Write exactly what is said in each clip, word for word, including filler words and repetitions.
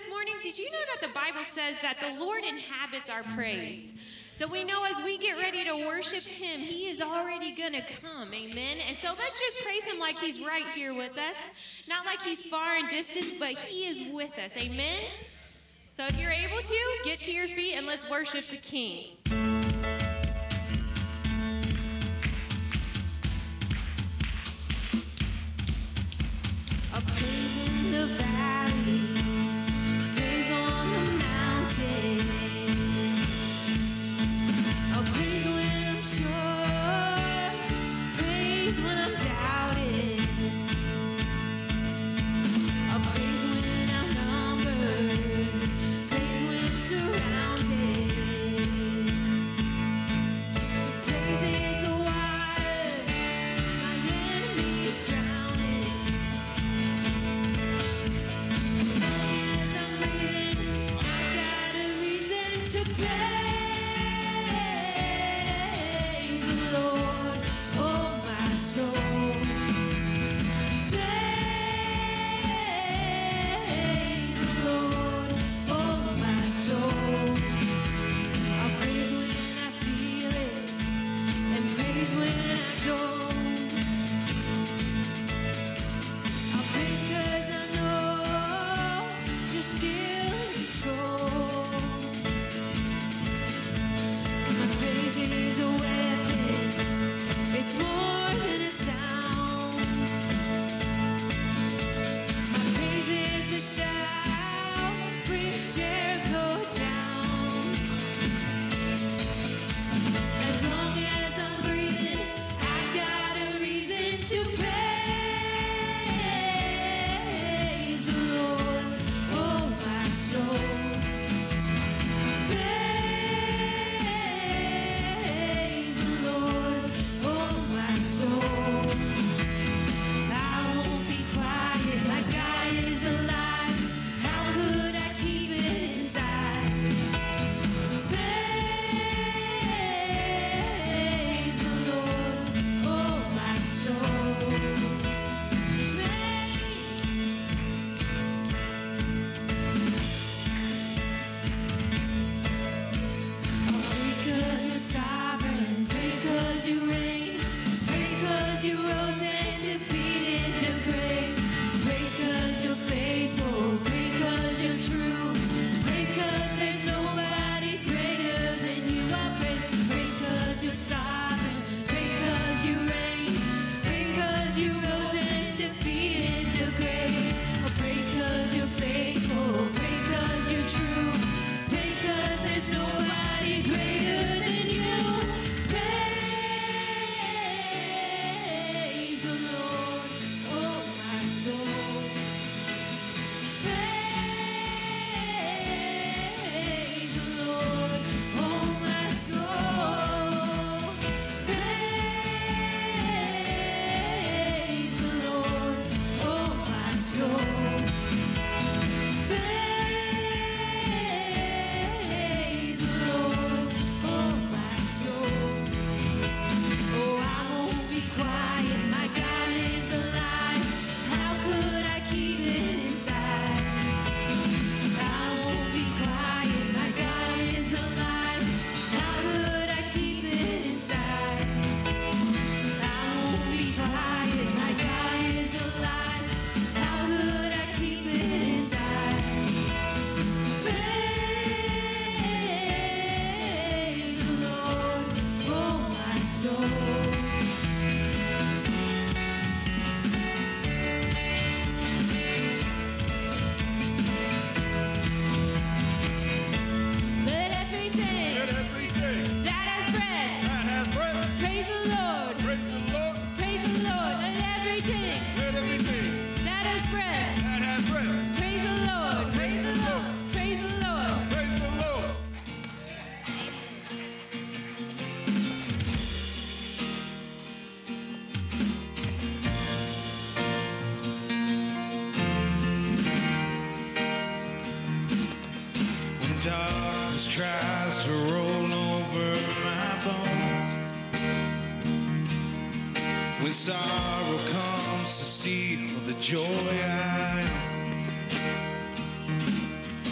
this morning, did you know that the Bible says that the Lord inhabits our praise? So we know as we get ready to worship him, he is already going to come. Amen. And so let's just praise him like he's right here with us. Not like he's far and distant, but he is with us. Amen. So if you're able to, get to your feet and let's worship the King. A praise in the valley, praise on the mountain. A praise when I'm sure, praise when I'm doubting. A praise when outnumbered, praise when surrounded. 'Cause praise is the water my enemy is drowning. As I'm breathing, I got a reason to praise the Lord, oh my soul. Praise the Lord, oh my soul. I'll praise when I feel it, and praise when I don't. I'll praise 'cause I know you're still in control. My praise is a weapon, it's more than a sound. My praise is the shout, brings Jericho down. As long as I'm breathing, I got a reason to praise the Lord, oh my soul. Praise the Lord, oh my soul. I won't be quiet, my God is alive. How could I keep it inside? Praise the Lord, oh my soul. Praise. Oh, praise 'cause you're sovereign, praise 'cause you reign, praise 'cause you rose and defeated the grave, praise 'cause you're faithful, praise 'cause you're true, praise 'cause there's nobody greater than you. I praise, praise 'cause you're sovereign, praise 'cause you reign, praise 'cause you rose and defeated the grave, oh, praise 'cause you're faithful, praise 'cause you're true, praise 'cause there's nobody greater than you. Praise the Lord, oh my soul. Praise the Lord, oh my soul. Praise the Lord, oh my soul. Praise the Lord, oh my soul. Oh, I won't be quiet, my God is alive. How could I keep it inside? I won't be quiet, my God is alive. How could I keep it inside? I won't be quiet, my God is alive. How could I keep it inside? Praise the Lord, oh my soul. Let everything Let everything that has breath that has breath praise the Lord. praise the Lord. Praise the Lord. Let everything Let everything that has breath that has breath praise the Lord. praise the Lord. Praise the Lord. Praise the Lord. When darkness tries to roll over my bones, when sorrow comes to steal the joy I own,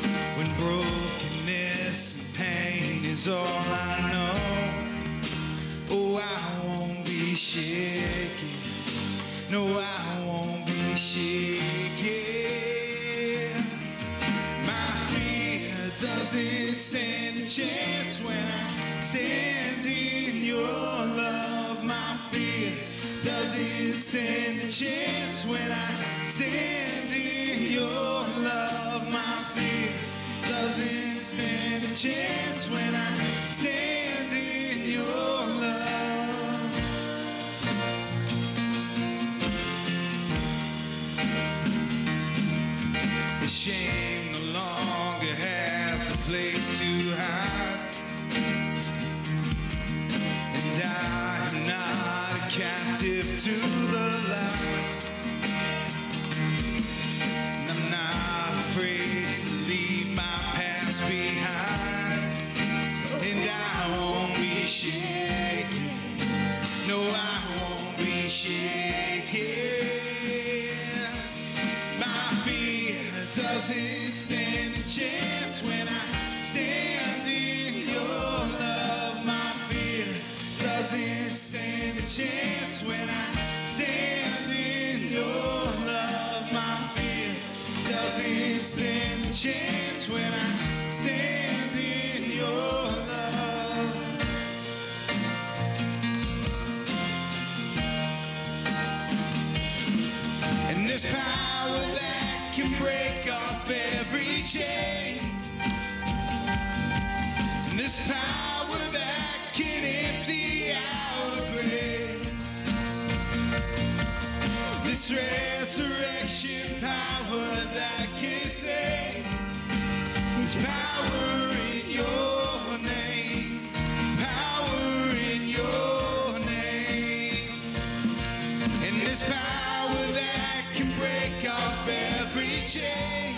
is all I know. Oh, I won't be shaken. No, I won't be shaken. My fear doesn't stand a chance when I stand in your love. My fear doesn't stand a chance when I stand in your love. My fear doesn't stand a chance when I stand in your love. The shame no longer has a place to hide, and I am not a captive to the light. And I'm not afraid to leave my past behind, and I won't be shaken. No, I won't be shaken. My fear doesn't stand a chance when I stand in your love. My fear doesn't stand a chance when I stand in your love. My fear doesn't stand a chance when I stand in your love. And this power that can break off every chain, and this power that can empty out a grave, this resurrection power that can save, there's power in your name, power in your name. And this power that can break off every chain,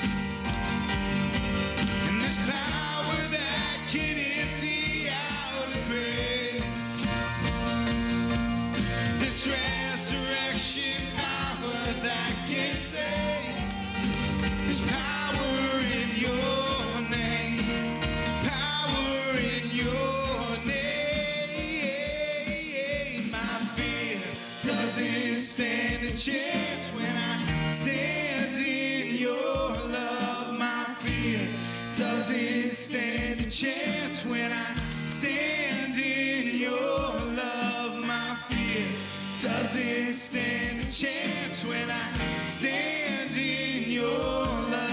and this power that can empty out a grave, this resurrection power that can save, there's power in your name, power in your name. My fear doesn't stand a chance when I stand in your love. My fear doesn't stand a chance when I stand in your love. My fear doesn't stand a chance when I stand in your love.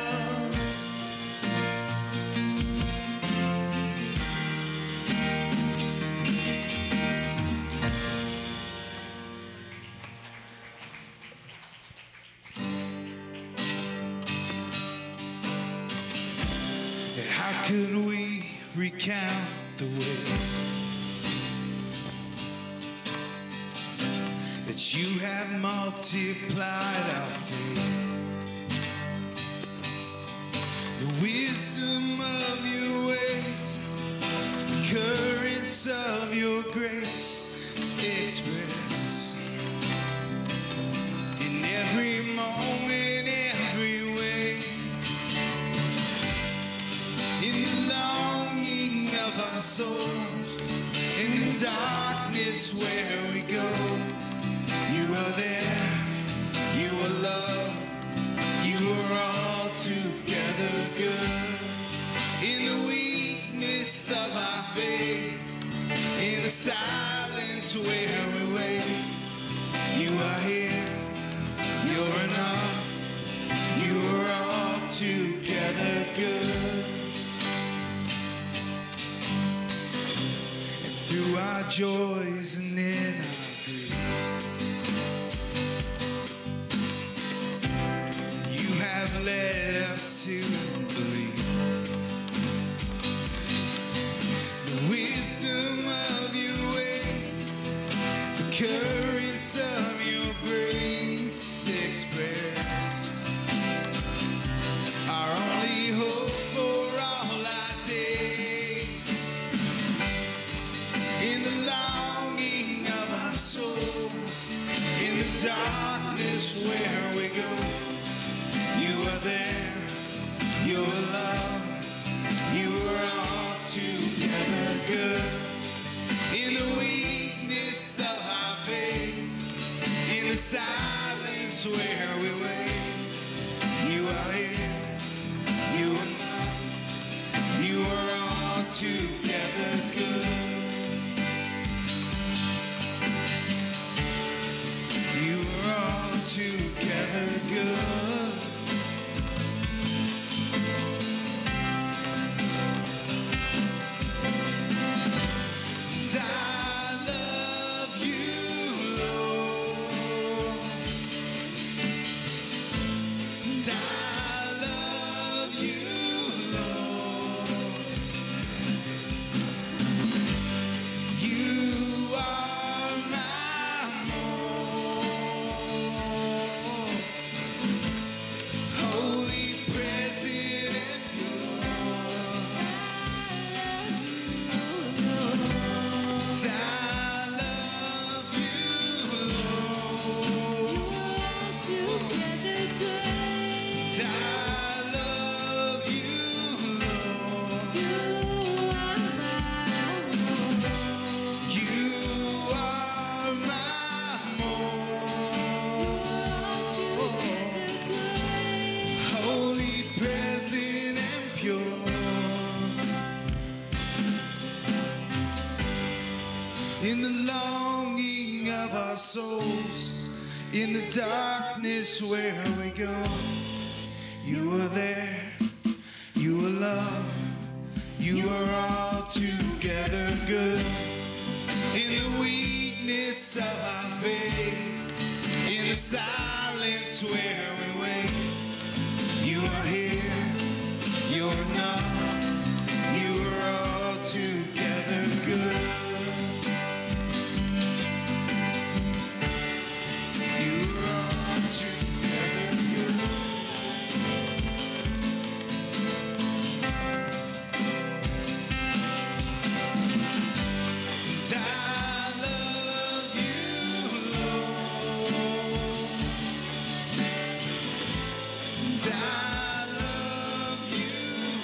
How could we recount the way that you have multiplied our faith? The wisdom of your ways, the currents of your grace express in every moment, every way. In the longing of our souls, in the darkness where we go, you are there, you are love, you are all together good. In the weakness of our faith, in the silence where we wait, you are here, you're enough, you are all together good. Through our joys and in our grief, you have led us to believe the wisdom of your ways, the currents of your grace express our only hope for all our days. In the longing of our soul, in the darkness where we go, you are there, you are love, you are all together. where we wait. You are here, you are not, you are all together good. You are all together good. I love you, Lord. I love you, Lord. You are my more. Holy, present, and pure. I love you, Lord. Together good. I love you, Lord. You are my more. You are my more. Together good. Holy, present, and pure. In the longing of our souls, in the darkness where we go, you are there, you are love, you are all together good. In the weakness of our faith, in the silence where we wait, you are here, you're enough, you are all together good. You are all together good. And I love you, Lord. And I love you,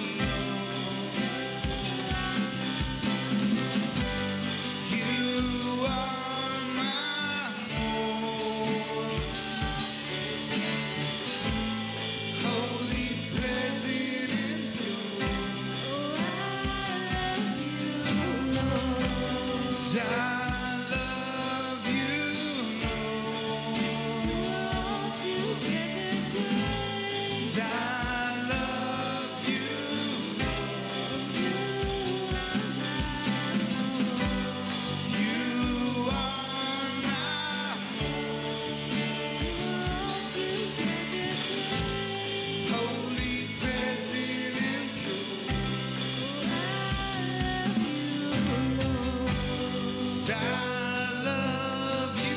Lord. You are my more. Holy, present, and pure. I love you, Lord. Together good. I love you, you are my holy, present, and pure. I love you,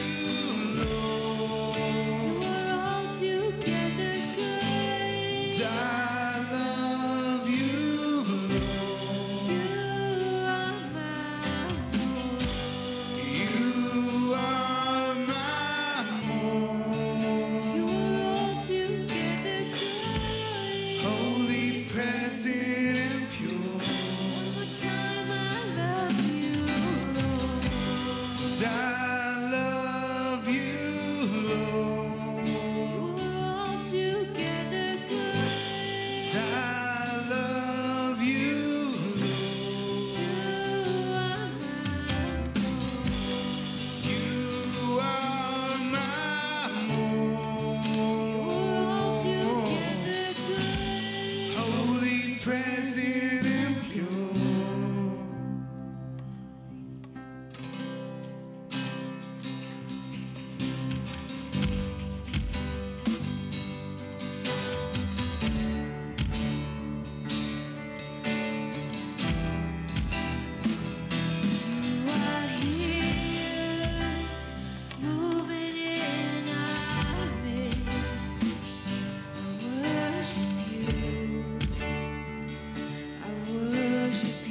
Lord. Together good. I love you, Lord. You are my more. You are my more. You're all together good. Holy, present, and pure. One more time, I love you, Lord. I love you, Lord. You're all together good. I love you, You are my more. Lord. You are my You're all together more. good. Holy, present, and pure. You are here, moving in our midst. I worship you. I worship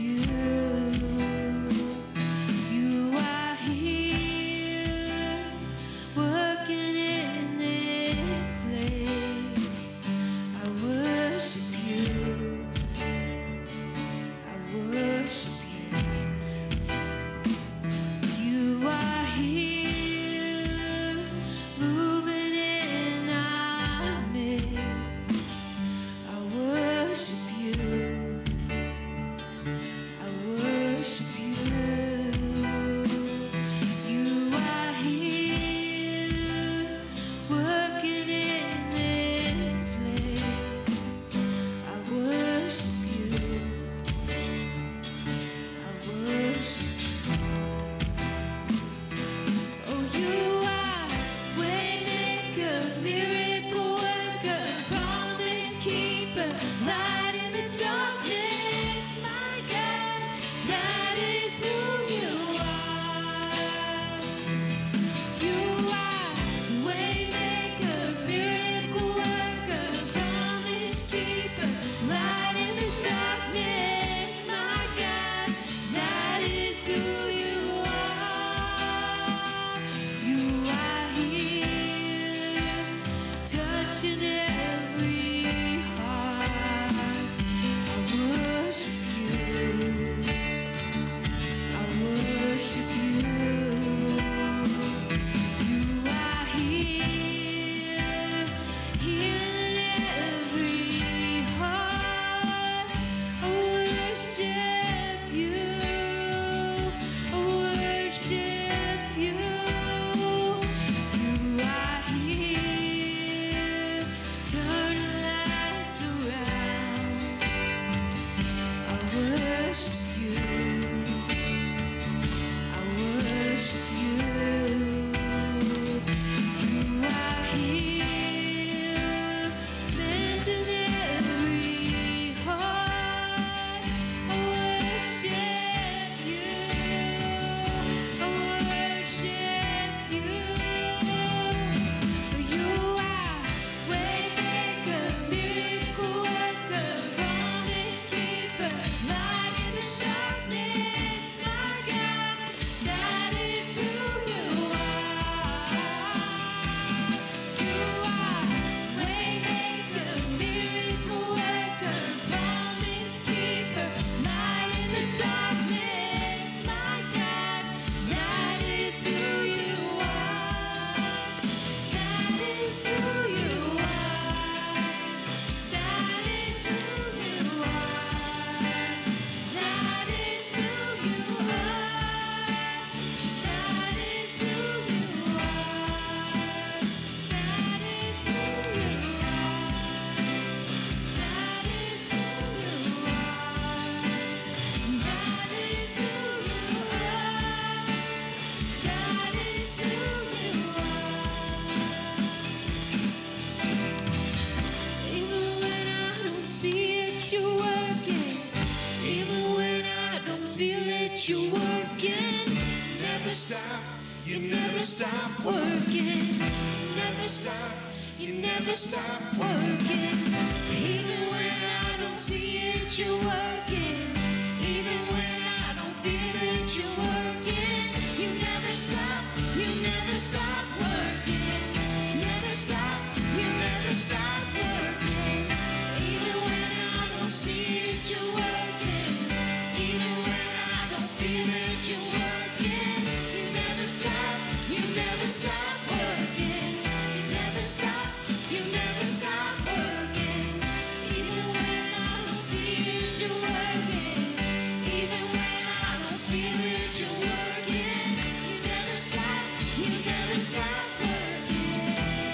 that you're working. Never stop, you never stop Working, never stop, you never stop working. Even when I don't see it, you're working. Even when I don't feel it, you're working. You never stop, you never stop working. Never stop, you never stop working. Even when I don't see it, you're working. Even when I don't feel it, you're working. You never stop, you never stop working. You never stop, you never stop working. Even when I don't see it, you're working. Even when I don't feel it, you're working. You never stop, you never stop working.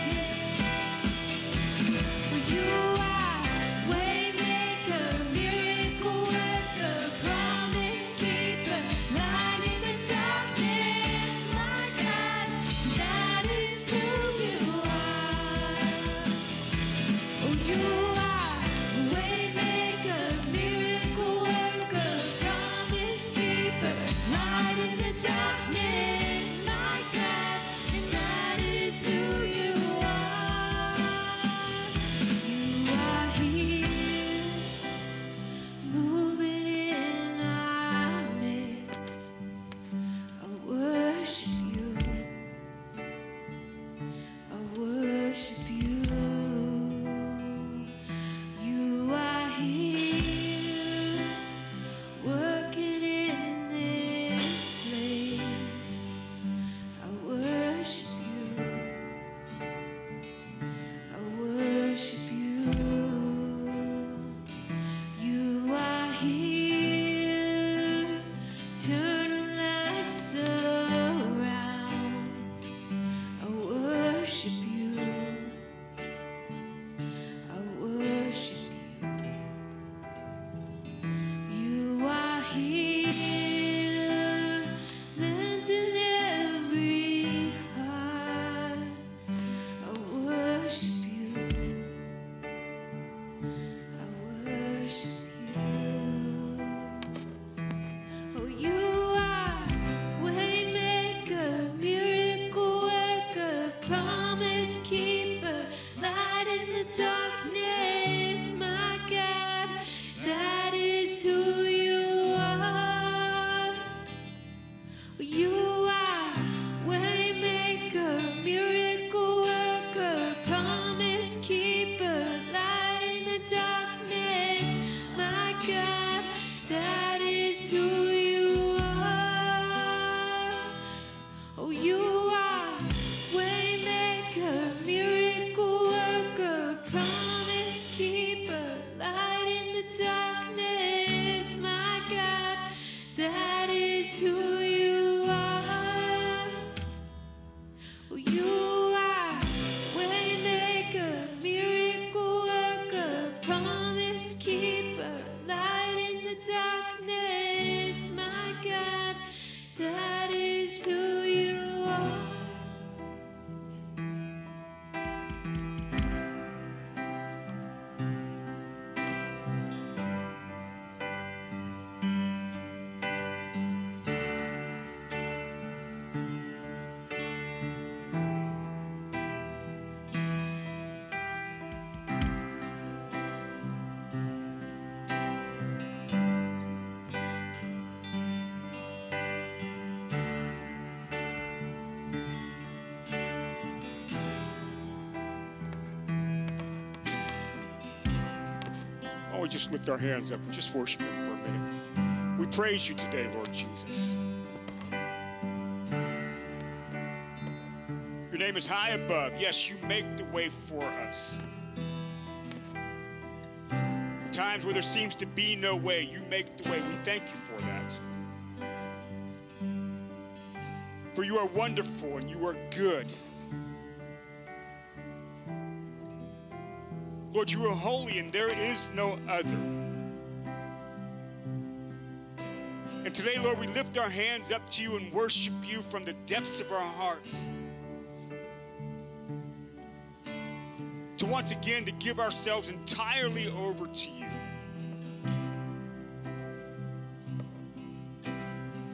You are waymaker, miracle worker, promise keeper, light in the darkness, my God, that is who you are. Oh, you are waymaker, miracle worker, promise keeper, light in the darkness, my God, and that is who you are. You are here, moving in our midst. I worship you. I worship you. You are here, working in this place. I worship you. I worship you. You are here, turning lives around. I worship you. I worship you. You are here, mending every heart. I worship you. I worship you. Oh, you are waymaker, miracle worker, promise keeper, light in the darkness, my God, that is who you are. You are waymaker, miracle worker, promise keeper, light in the darkness, my God, that is who you are. Oh, you are waymaker, miracle worker, promise keeper, light in the darkness, my God, that is who you are. Oh, you are waymaker, miracle worker, promise keeper, light in the darkness, my God, that is who you are. Oh, we just lift our hands up and just worship him for a minute. We praise you today, Lord Jesus. Your name is high above. Yes, you make the way for us. Times where there seems to be no way, you make the way. We thank you for that. For you are wonderful and you are good. Lord, you are holy and there is no other. And today, Lord, we lift our hands up to you and worship you from the depths of our hearts. To once again, to give ourselves entirely over to you.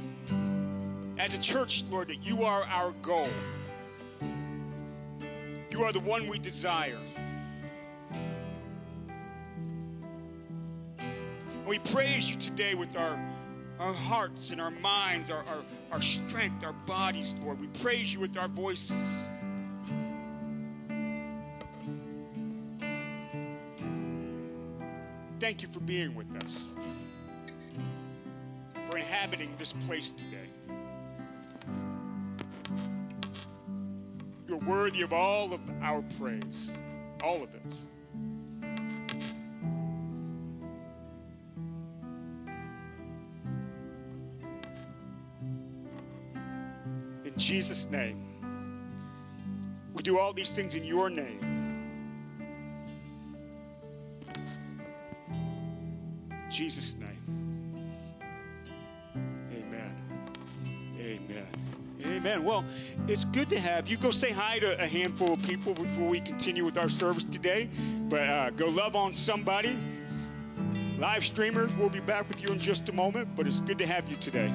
as a church, Lord, that you are our goal. You are the one we desire. And we praise you today with our, our hearts and our minds, our, our, our strength, our bodies, Lord. We praise you with our voices. Thank you for being with us, for inhabiting this place today. You're worthy of all of our praise, all of it. In Jesus' name, we do all these things in your name. In Jesus' name. Amen. Amen. Amen. Well, it's good to have you. Go say hi to a handful of people before we continue with our service today. But uh, go love on somebody. Live streamers, we'll be back with you in just a moment, but it's good to have you today.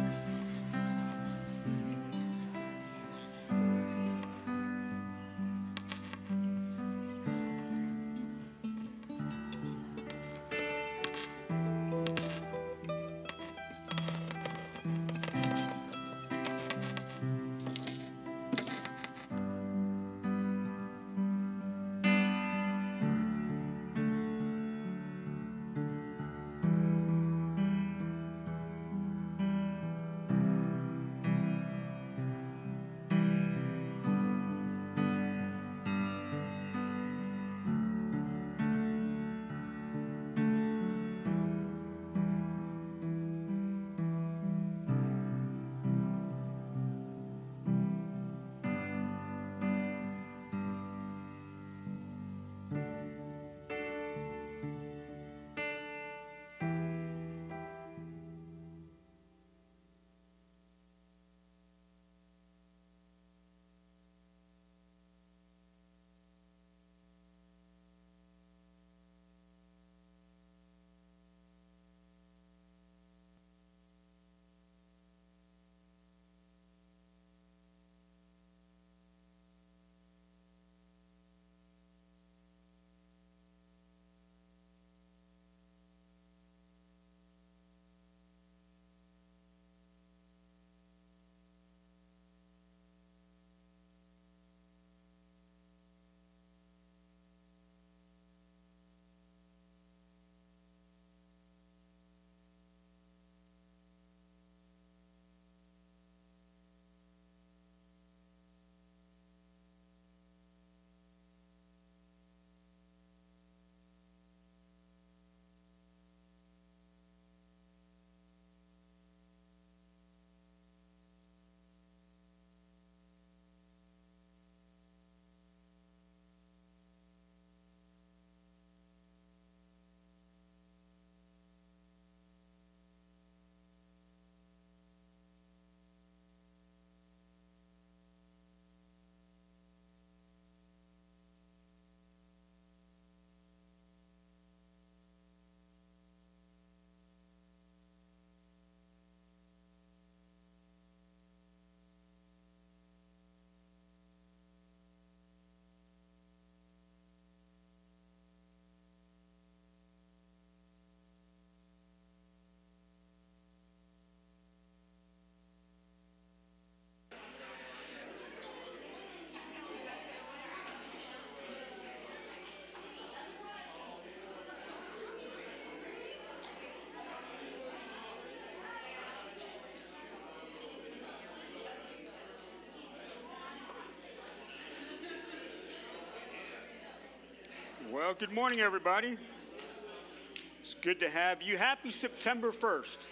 Well, good morning, everybody. It's good to have you. Happy September first.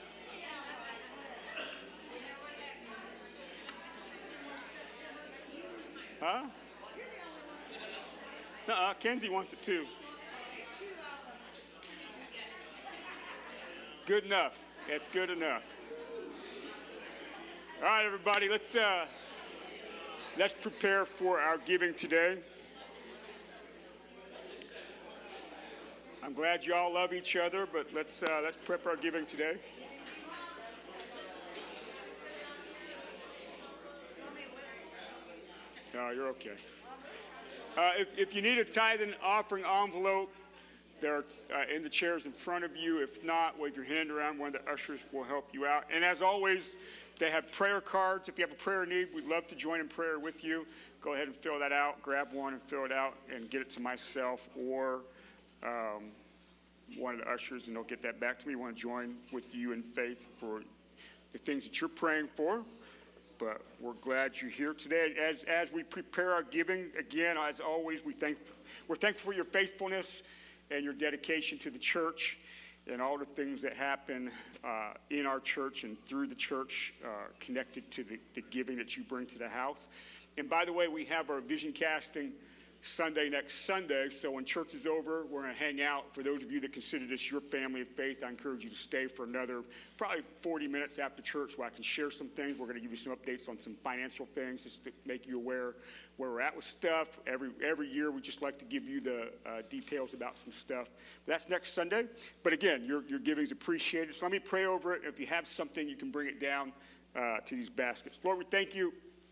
Huh? Uh-uh, Kenzie wants it too. Good enough. It's good enough. All right, everybody, let's uh, let's prepare for our giving today. I'm glad you all love each other, but let's uh, let's prep our giving today. No, you're okay. Uh, if, if you need a tithe and offering envelope, they're uh, in the chairs in front of you. If not, wave your hand around. One of the ushers will help you out. And as always, they have prayer cards. If you have a prayer need, we'd love to join in prayer with you. Go ahead and fill that out. Grab one and fill it out and get it to myself or um, one of the ushers, and they'll get that back to me. We want to join with you in faith for the things that you're praying for. But we're glad you're here today. As as we prepare our giving, again, as always, we thank, we're thankful for your faithfulness and your dedication to the church and all the things that happen uh, in our church and through the church uh, connected to the, the giving that you bring to the house. And by the way, we have our vision casting Sunday next Sunday. So when church is over, we're going to hang out. For those of you that consider this your family of faith, I encourage you to stay for another probably forty minutes after church where I can share some things. We're going to give you some updates on some financial things just to make you aware where we're at with stuff. Every every year, we just like to give you the uh, details about some stuff. But that's next Sunday. But again, your, your giving is appreciated. So let me pray over it. If you have something, you can bring it down uh, to these baskets. Lord, we thank you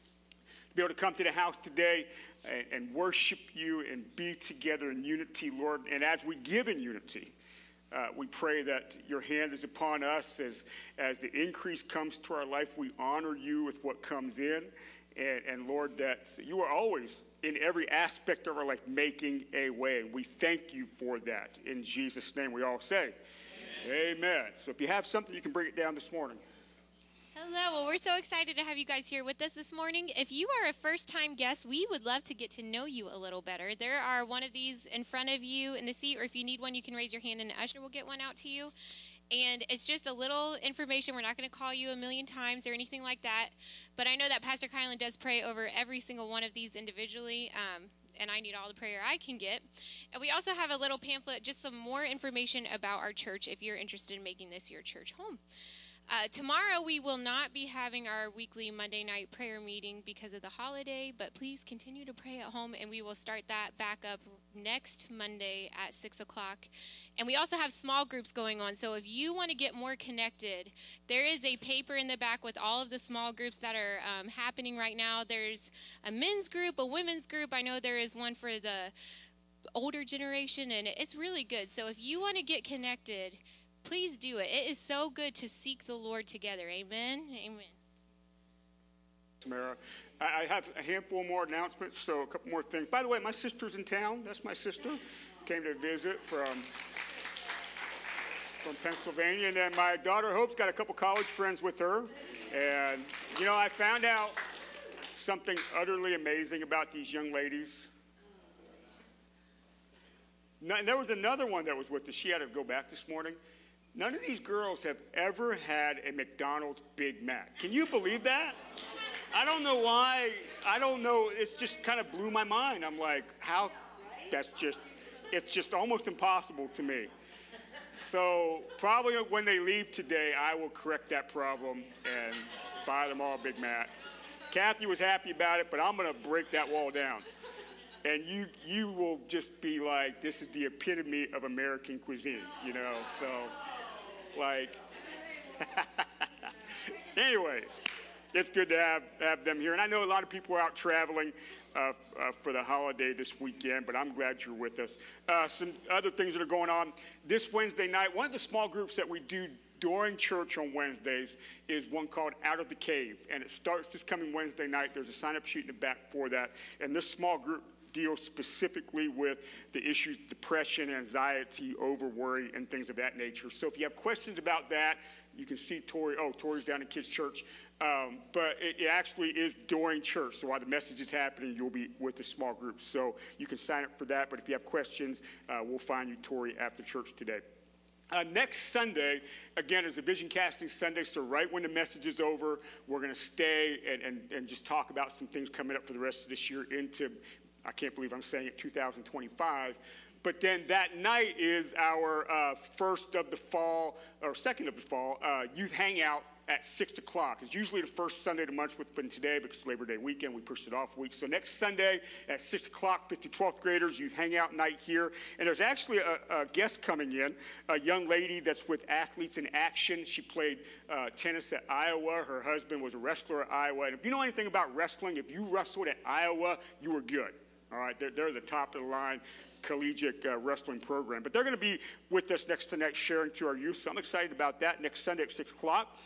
be able to come to the house today and, and worship you and be together in unity, Lord. And as we give in unity, uh, we pray that your hand is upon us as, as the increase comes to our life. We honor you with what comes in. And, and Lord, that you are always in every aspect of our life making a way. We thank you for that. In Jesus' name, we all say, amen. Amen. So if you have something, you can bring it down this morning. Hello. Well, we're so excited to have you guys here with us this morning. If you are a first-time guest, we would love to get to know you a little better. There are one of these in front of you in the seat, or if you need one, you can raise your hand and an usher will get one out to you. And it's just a little information. We're not going to call you a million times or anything like that. But I know that Pastor Kylan does pray over every single one of these individually. Um, and I need all the prayer I can get. And we also have a little pamphlet, just some more information about our church if you're interested in making this your church home. Uh, tomorrow we will not be having our weekly Monday night prayer meeting because of the holiday, but please continue to pray at home, and we will start that back up next Monday at six o'clock. And we also have small groups going on, so if you want to get more connected, there is a paper in the back with all of the small groups that are um, happening right now. There's a men's group, a women's group. I know there is one for the older generation, and it's really good. So if you want to get connected, please do it. It is so good to seek the Lord together. Amen? Amen. Tamara, I have a handful more announcements, so a couple more things. By the way, my sister's in town. That's my sister. Came to visit from, from Pennsylvania. And then my daughter Hope's got a couple college friends with her. And, you know, I found out something utterly amazing about these young ladies. And there was another one that was with us. She had to go back this morning. None of these girls have ever had a McDonald's Big Mac. Can you believe that? I don't know why. I don't know. It's just kind of blew my mind. I'm like, how? That's just, it's just almost impossible to me. So probably when they leave today, I will correct that problem and buy them all a Big Mac. Kathy was happy about it, but I'm going to break that wall down. And you you will just be like, this is the epitome of American cuisine, you know, so, like, anyways, it's good to have, have them here. And I know a lot of people are out traveling uh, uh, for the holiday this weekend, but I'm glad you're with us. Uh, some other things that are going on. This Wednesday night, one of the small groups that we do during church on Wednesdays is one called Out of the Cave. And it starts this coming Wednesday night. There's a sign-up sheet in the back for that. And this small group deals specifically with the issues depression, anxiety, over worry, and things of that nature. So if you have questions about that, you can see Tori. Oh, Tori's down in Kids Church. Um, but it, it actually is during church. So while the message is happening, you'll be with the small group. So you can sign up for that. But if you have questions, uh, we'll find you, Tori, after church today. Uh, next Sunday, again, is a Vision Casting Sunday, so right when the message is over, we're going to stay and, and, and just talk about some things coming up for the rest of this year into, I can't believe I'm saying it, two thousand twenty-five. But then that night is our uh, first of the fall, or second of the fall, uh, youth hangout at six o'clock. It's usually the first Sunday of the month, with been today because Labor Day weekend, we pushed it off a week. So next Sunday at six o'clock, fifth to twelfth graders, youth hangout night here. And there's actually a, a guest coming in, a young lady that's with Athletes in Action. She played uh, tennis at Iowa. Her husband was a wrestler at Iowa. And if you know anything about wrestling, if you wrestled at Iowa, you were good. All right, they're, they're the top of the line collegiate uh, wrestling program. But they're going to be with us next to next, sharing to our youth. So I'm excited about that next Sunday at six o'clock.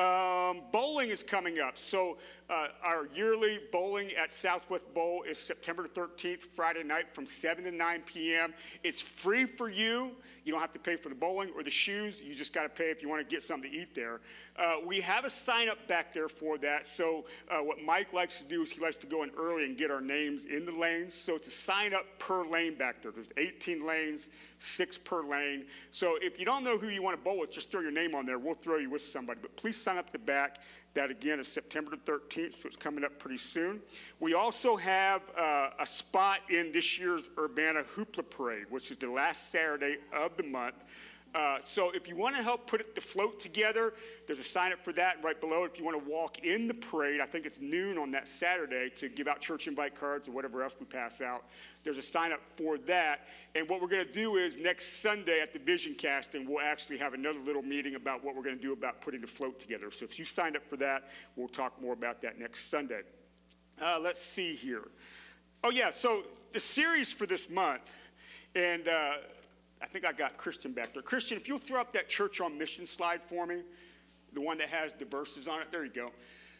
Um, bowling is coming up. So uh, our yearly bowling at Southwest Bowl is September thirteenth, Friday night from seven to nine p.m. It's free for you. You don't have to pay for the bowling or the shoes. You just got to pay if you want to get something to eat there. Uh, we have a sign up back there for that. So uh, what Mike likes to do is he likes to go in early and get our names in the lanes. So it's a sign up per lane back there. There's eighteen lanes, six per lane. So if you don't know who you want to bowl with, just throw your name on there. We'll throw you with somebody. But please sign up the back. That, again, is September the thirteenth, so it's coming up pretty soon. We also have uh, a spot in this year's Urbana Hoopla Parade, which is the last Saturday of the month. Uh, so if you want to help put it, the float together, there's a sign up for that right below. If you want to walk in the parade, I think it's noon on that Saturday to give out church invite cards or whatever else we pass out. There's a sign up for that. And what we're going to do is next Sunday at the Vision Casting, we'll actually have another little meeting about what we're going to do about putting the float together. So if you signed up for that, we'll talk more about that next Sunday. Uh, let's see here. Oh, yeah, so the series for this month, and uh, I think I got Christian back there. Christian, if you'll throw up that Church on Mission slide for me, the one that has the verses on it. There you go.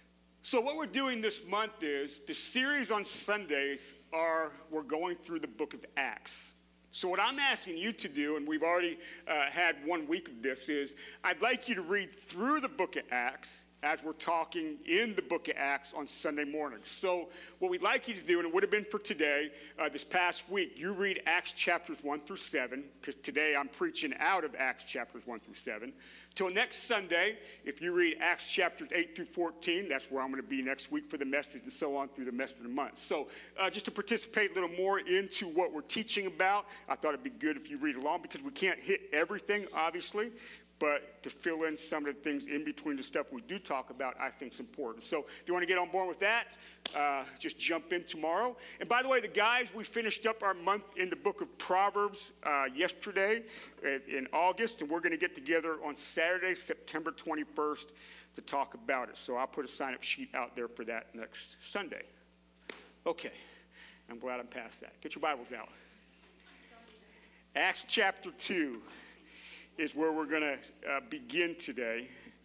So what we're doing this month is the series on Sundays are we're going through the book of Acts. So what I'm asking you to do, and we've already uh, had one week of this, is I'd like you to read through the book of Acts as we're talking in the book of Acts on Sunday mornings. So what we'd like you to do, and it would have been for today, uh, this past week, you read Acts chapters one through seven, because today I'm preaching out of Acts chapters one through seven. Till next Sunday, if you read Acts chapters eight through fourteen, that's where I'm going to be next week for the message, and so on through the rest of the month. So uh, just to participate a little more into what we're teaching about, I thought it'd be good if you read along, because we can't hit everything, obviously. But to fill in some of the things in between the stuff we do talk about, I think is important. So if you want to get on board with that, uh, just jump in tomorrow. And by the way, the guys, we finished up our month in the book of Proverbs uh, yesterday in August, and we're going to get together on Saturday, September twenty-first, to talk about it. So I'll put a sign-up sheet out there for that next Sunday. Okay, I'm glad I'm past that. Get your Bibles out. Acts chapter two. Is where we're going to uh, begin today.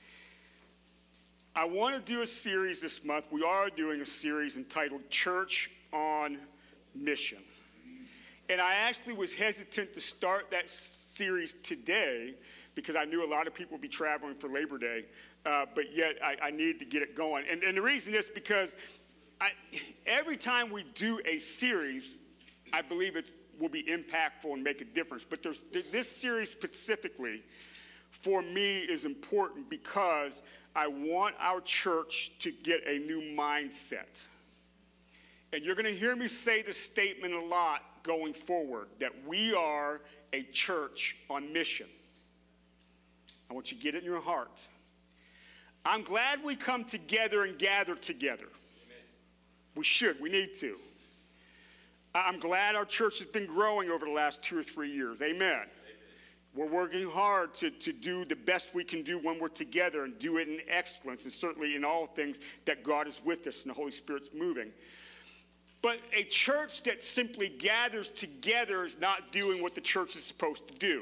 I want to do a series this month. We are doing a series entitled Church on Mission. And I actually was hesitant to start that series today because I knew a lot of people would be traveling for Labor Day, uh, but yet I, I needed to get it going. And, and the reason is because I, every time we do a series, I believe it's will be impactful and make a difference. But there's, this series specifically, for me, is important because I want our church to get a new mindset. And you're going to hear me say this statement a lot going forward, that we are a church on mission. I want you to get it in your heart. I'm glad we come together and gather together. Amen. We should. We need to. I'm glad our church has been growing over the last two or three years. Amen. Amen. We're working hard to, to do the best we can do when we're together and do it in excellence, and certainly in all things that God is with us and the Holy Spirit's moving. But a church that simply gathers together is not doing what the church is supposed to do.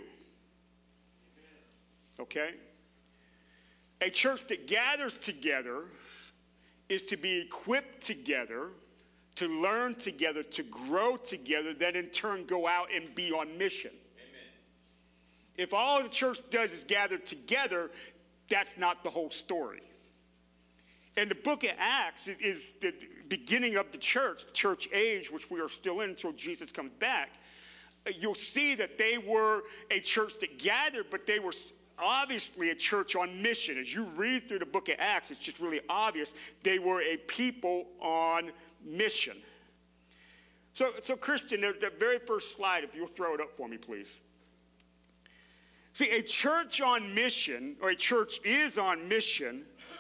Okay? A church that gathers together is to be equipped together, to learn together, to grow together, then in turn go out and be on mission. Amen. If all the church does is gather together, that's not the whole story. And the book of Acts is, is the beginning of the church, church age, which we are still in until Jesus comes back. You'll see that they were a church that gathered, but they were obviously a church on mission. As you read through the book of Acts, it's just really obvious they were a people on mission. So, so Christian, the, the very first slide, if you'll throw it up for me, please. See, a church on mission, or a church is on mission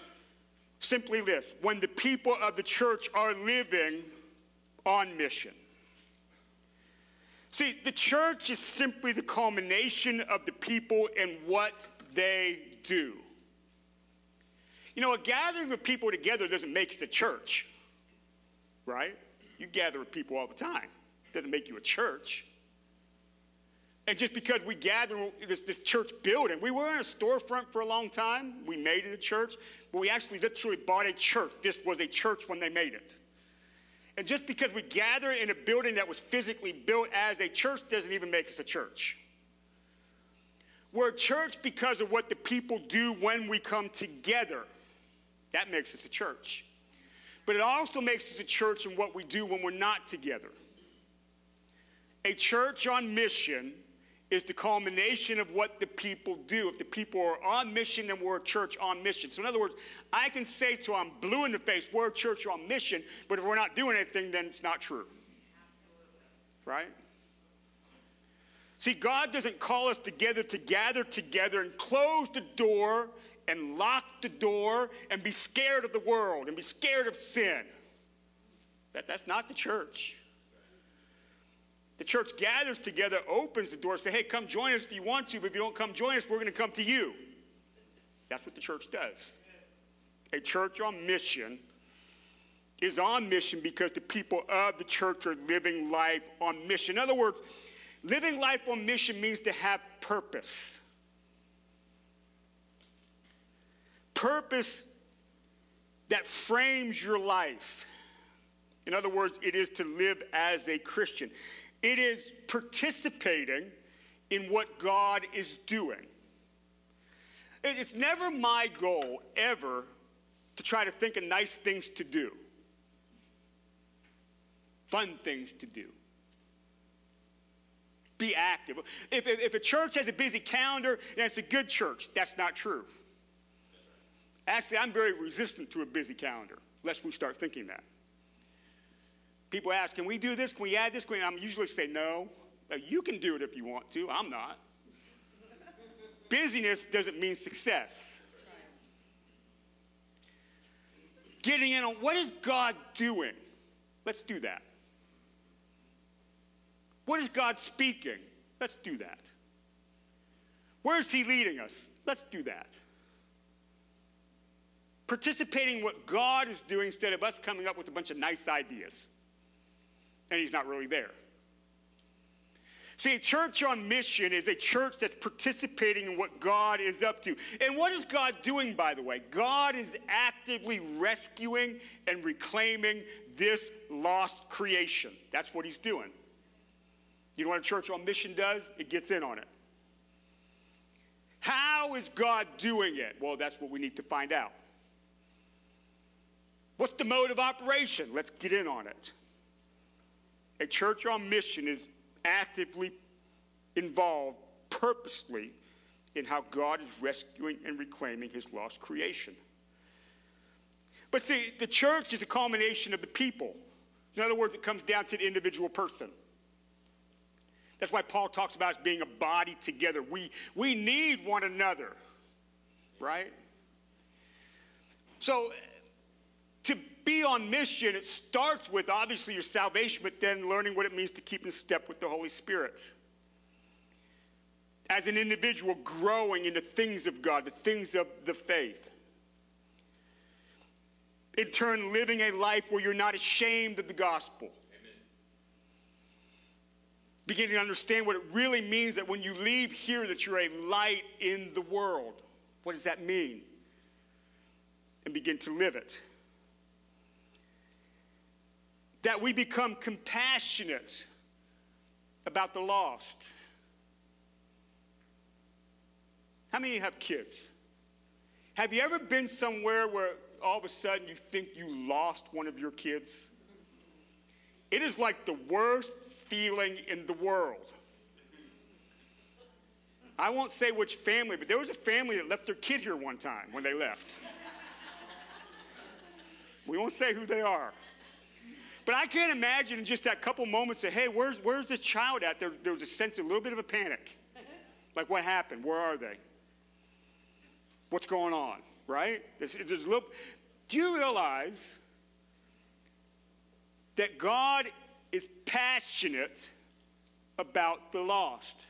simply this: when the people of the church are living on mission. See, the church is simply the culmination of the people and what they do. You know, a gathering of people together doesn't make it a church, right? You gather with people all the time. It doesn't make you a church. And just because we gather this, this church building, we were in a storefront for a long time. We made it a church, but we actually literally bought a church. This was a church when they made it. And just because we gather in a building that was physically built as a church doesn't even make us a church. We're a church because of what the people do when we come together. That makes us a church. But it also makes us a church in what we do when we're not together. A church on mission is the culmination of what the people do. If the people are on mission, then we're a church on mission. So in other words, I can say to I'm blue in the face, we're a church on mission, but if we're not doing anything, then it's not true. Absolutely. Right? See, God doesn't call us together to gather together and close the door and lock the door and be scared of the world and be scared of sin. That, that's not the church. The church gathers together, opens the door, says, hey, come join us if you want to, but if you don't come join us, we're going to come to you. That's what the church does. A church on mission is on mission because the people of the church are living life on mission. In other words, living life on mission means to have purpose. Purpose that frames your life. In other words, it is to live as a Christian. It is participating in what God is doing. It's never my goal, ever, to try to think of nice things to do. Fun things to do. Be active. If, if, if a church has a busy calendar, then it's a good church. That's not true. Actually, I'm very resistant to a busy calendar, lest we start thinking that. People ask, can we do this? Can we add this? Can we? I'm usually say no. You can do it if you want to. I'm not. Busyness doesn't mean success. Getting in on what is God doing? Let's do that. What is God speaking? Let's do that. Where is he leading us? Let's do that. Participating in what God is doing instead of us coming up with a bunch of nice ideas. And he's not really there. See, a church on mission is a church that's participating in what God is up to. And what is God doing, by the way? God is actively rescuing and reclaiming this lost creation. That's what he's doing. You know what a church on mission does? It gets in on it. How is God doing it? Well, that's what we need to find out. What's the mode of operation? Let's get in on it. A church on mission is actively involved purposely in how God is rescuing and reclaiming his lost creation. But see, the church is a culmination of the people. In other words, it comes down to the individual person. That's why Paul talks about us being a body together. We, we need one another, right? So to be on mission, it starts with obviously your salvation, but then learning what it means to keep in step with the Holy Spirit. As an individual, growing in the things of God, the things of the faith. In turn, living a life where you're not ashamed of the gospel. Amen. Beginning to understand what it really means that when you leave here that you're a light in the world. What does that mean? And begin to live it. That we become compassionate about the lost. How many of you have kids? Have you ever been somewhere where all of a sudden you think you lost one of your kids? It is like the worst feeling in the world. I won't say which family, but there was a family that left their kid here one time when they left. We won't say who they are. But I can't imagine in just that couple moments that, hey, where's, where's this child at? There, there was a sense, a little bit of a panic. Like, what happened? Where are they? What's going on, right? There's, there's a little, Do you realize that God is passionate about the lost?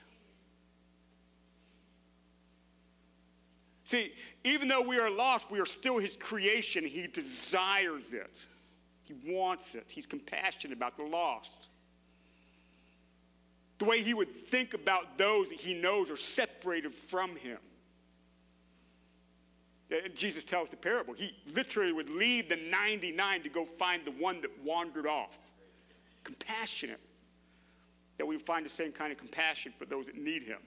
See, even though we are lost, we are still his creation. He desires it. He wants it. He's compassionate about the lost. The way he would think about those that he knows are separated from him. And Jesus tells the parable. He literally would leave the ninety-nine to go find the one that wandered off. Compassionate. That we find the same kind of compassion for those that need him.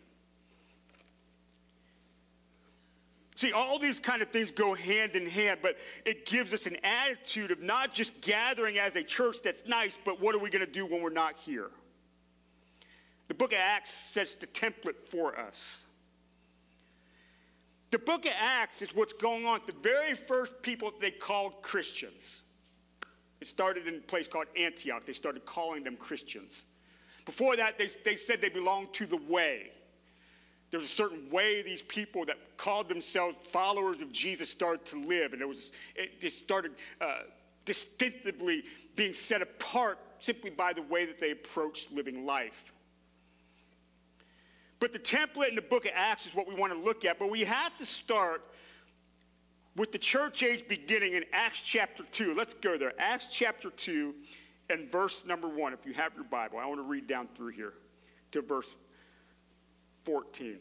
See, all these kind of things go hand in hand, but it gives us an attitude of not just gathering as a church that's nice, but what are we going to do when we're not here? The book of Acts sets the template for us. The book of Acts is what's going on. The very first people they called Christians. It started in a place called Antioch. They started calling them Christians. Before that, they, they said they belonged to the way. There was a certain way these people that called themselves followers of Jesus started to live. And it was it, it started uh, distinctively being set apart simply by the way that they approached living life. But the template in the book of Acts is what we want to look at. But we have to start with the church age beginning in Acts chapter two. Let's go there. Acts chapter two and verse number one. If you have your Bible, I want to read down through here to verse fourteen.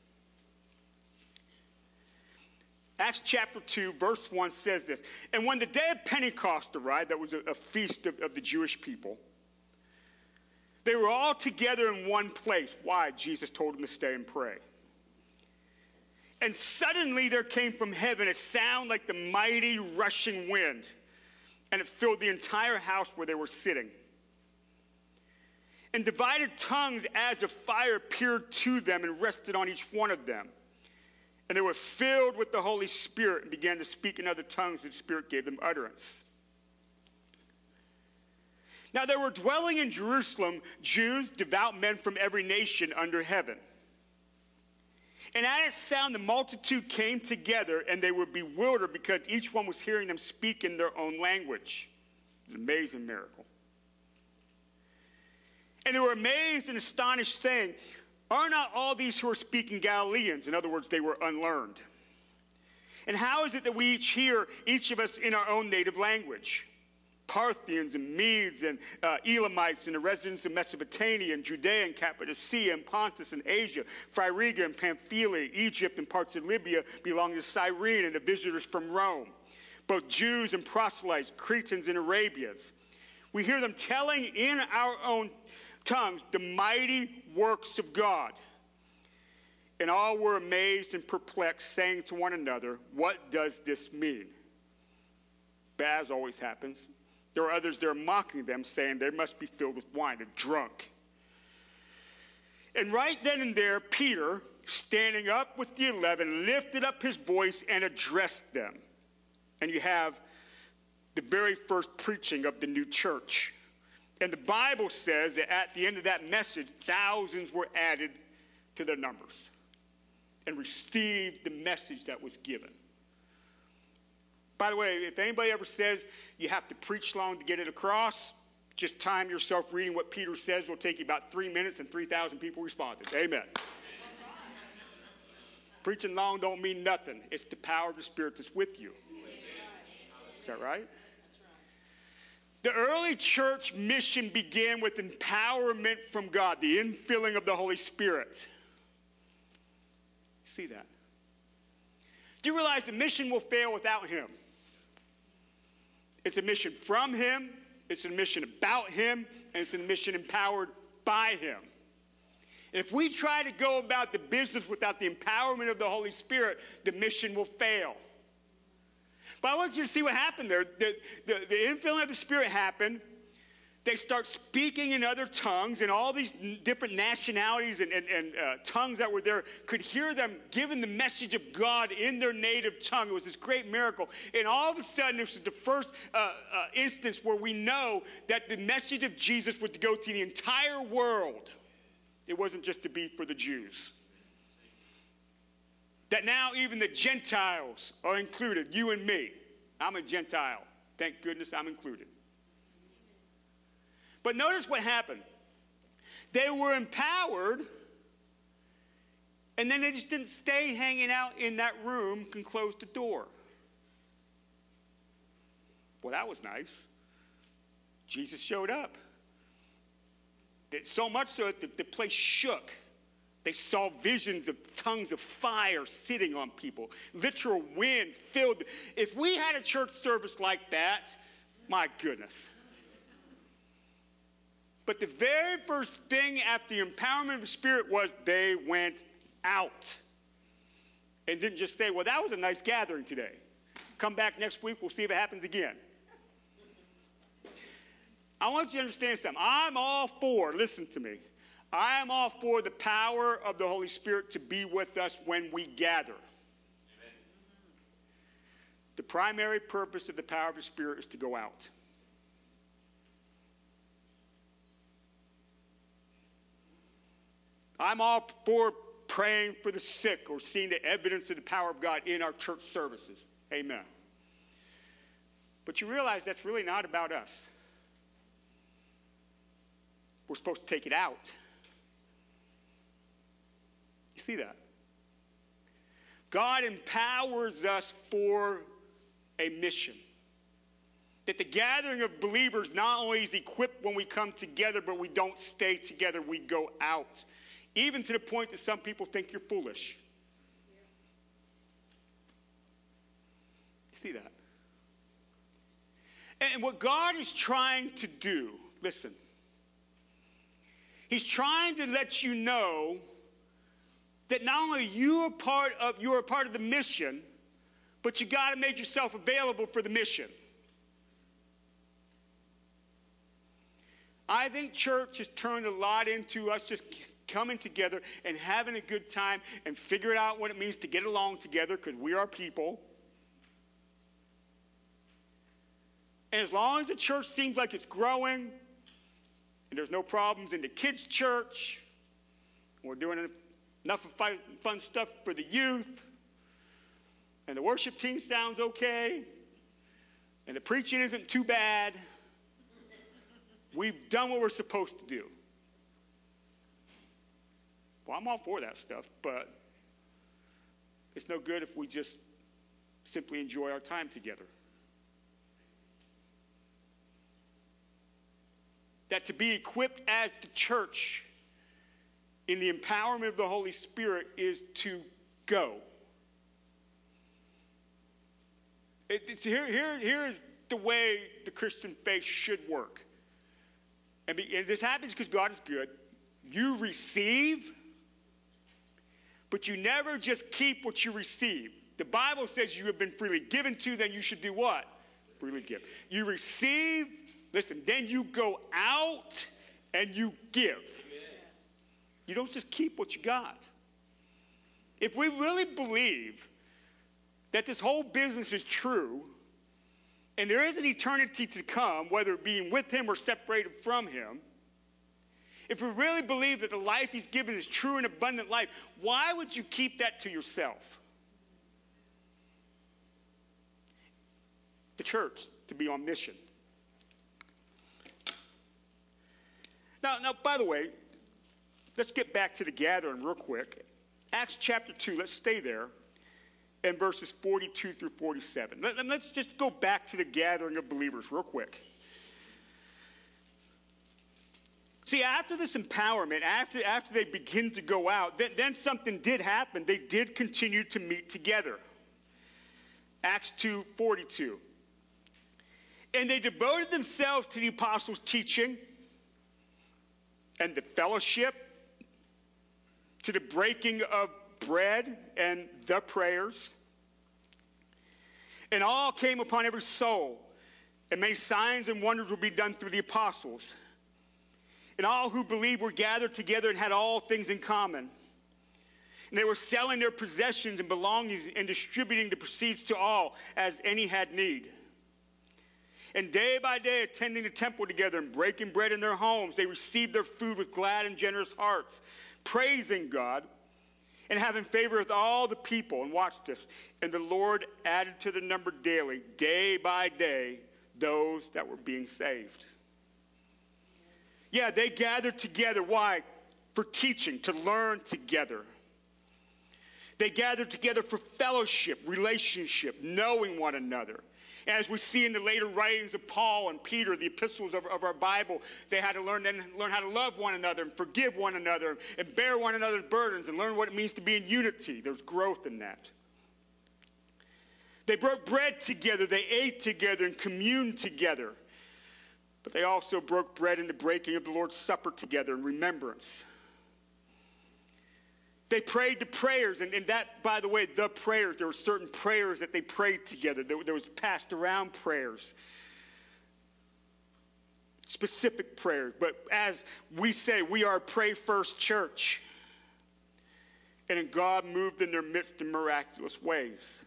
Acts chapter two, verse one says this. And when the day of Pentecost arrived, that was a, a feast of, of the Jewish people, they were all together in one place. Why? Jesus told them to stay and pray. And suddenly there came from heaven a sound like the mighty rushing wind, and it filled the entire house where they were sitting. And divided tongues as of fire appeared to them and rested on each one of them. And they were filled with the Holy Spirit and began to speak in other tongues, and the Spirit gave them utterance. Now there were dwelling in Jerusalem Jews, devout men from every nation under heaven. And at its sound the multitude came together, and they were bewildered because each one was hearing them speak in their own language. It's an amazing miracle. And they were amazed and astonished, saying, are not all these who are speaking Galileans? In other words, they were unlearned. And how is it that we each hear, each of us in our own native language? Parthians and Medes and uh, Elamites and the residents of Mesopotamia and Judea and Cappadocia and Pontus and Asia, Phrygia and Pamphylia, Egypt and parts of Libya belonging to Cyrene, and the visitors from Rome, both Jews and proselytes, Cretans and Arabians. We hear them telling in our own tongues the mighty works of God. And all were amazed and perplexed, saying to one another, what does this mean? But as always happens, there are others there mocking them, saying they must be filled with wine and drunk. And right then and there, Peter, standing up with the eleven, lifted up his voice and addressed them. And you have the very first preaching of the new church. And the Bible says that at the end of that message, thousands were added to their numbers and received the message that was given. By the way, if anybody ever says you have to preach long to get it across, just time yourself reading what Peter says. It will take you about three minutes and three thousand people responded. Amen. Preaching long don't mean nothing. It's the power of the Spirit that's with you. Is that right? The early church mission began with empowerment from God, the infilling of the Holy Spirit. See that? Do you realize the mission will fail without him? It's a mission from him, it's a mission about him, and it's a mission empowered by him. And if we try to go about the business without the empowerment of the Holy Spirit, the mission will fail. But I want you to see what happened there. The, the, the infilling of the Spirit happened. They start speaking in other tongues, and all these different nationalities and, and, and uh, tongues that were there could hear them giving the message of God in their native tongue. It was this great miracle. And all of a sudden, this was the first uh, uh, instance where we know that the message of Jesus was to go to the entire world. It wasn't just to be for the Jews. That now even the Gentiles are included, you and me. I'm a Gentile. Thank goodness I'm included. But notice what happened. They were empowered, and then they just didn't stay hanging out in that room and close the door. Well, that was nice. Jesus showed up. So much so that the place shook. They saw visions of tongues of fire sitting on people. Literal wind filled. If we had a church service like that, my goodness. But the very first thing after the empowerment of the Spirit was they went out. And didn't just say, well, that was a nice gathering today. Come back next week, we'll see if it happens again. I want you to understand something. I'm all for, listen to me, I am all for the power of the Holy Spirit to be with us when we gather. Amen. The primary purpose of the power of the Spirit is to go out. I'm all for praying for the sick or seeing the evidence of the power of God in our church services. Amen. But you realize that's really not about us. We're supposed to take it out. You see that? God empowers us for a mission. That the gathering of believers not only is equipped when we come together, but we don't stay together, we go out. Even to the point that some people think you're foolish. You see that? And what God is trying to do, listen, He's trying to let you know that not only you are part of you're a part of the mission, but you got to make yourself available for the mission. I think church has turned a lot into us just coming together and having a good time and figuring out what it means to get along together because we are people. And as long as the church seems like it's growing and there's no problems in the kids' church, we're doing enough of fun stuff for the youth, and the worship team sounds okay, and the preaching isn't too bad, we've done what we're supposed to do. Well, I'm all for that stuff, but it's no good if we just simply enjoy our time together. That to be equipped as the church in the empowerment of the Holy Spirit is to go. It, it's here, here, here is the way the Christian faith should work. And, be, and this happens because God is good. You receive, but you never just keep what you receive. The Bible says you have been freely given to, then you should do what? Freely give. You receive, listen, then you go out and you give. You don't just keep what you got. If we really believe that this whole business is true, and there is an eternity to come, whether being with him or separated from him, if we really believe that the life he's given is true and abundant life, why would you keep that to yourself? The church, to be on mission. Now, now, by the way, let's get back to the gathering real quick. Acts chapter two, let's stay there, and verses forty-two through forty-seven. Let, let's just go back to the gathering of believers real quick. See, after this empowerment, after, after they begin to go out, then, then something did happen. They did continue to meet together. Acts two forty-two. And they devoted themselves to the apostles' teaching and the fellowship, to the breaking of bread and the prayers. And all came upon every soul, and many signs and wonders would be done through the apostles. And all who believed were gathered together and had all things in common. And they were selling their possessions and belongings and distributing the proceeds to all as any had need. And day by day, attending the temple together and breaking bread in their homes, they received their food with glad and generous hearts, praising God. and having favor with all the people. And watch this. And the Lord added to the number daily, day by day, those that were being saved. Yeah, they gathered together. Why? For teaching, to learn together. They gathered together for fellowship, relationship, knowing one another. As we see in the later writings of Paul and Peter, the epistles of, of our Bible, they had to learn, then learn how to love one another and forgive one another and bear one another's burdens and learn what it means to be in unity. There's growth in that. They broke bread together. They ate together and communed together. But they also broke bread in the breaking of the Lord's Supper together in remembrance. They prayed the prayers, and, and that, by the way, the prayers, there were certain prayers that they prayed together. There, there was passed around prayers, specific prayers. But as we say, we are a pray first church. And then God moved in their midst in miraculous ways.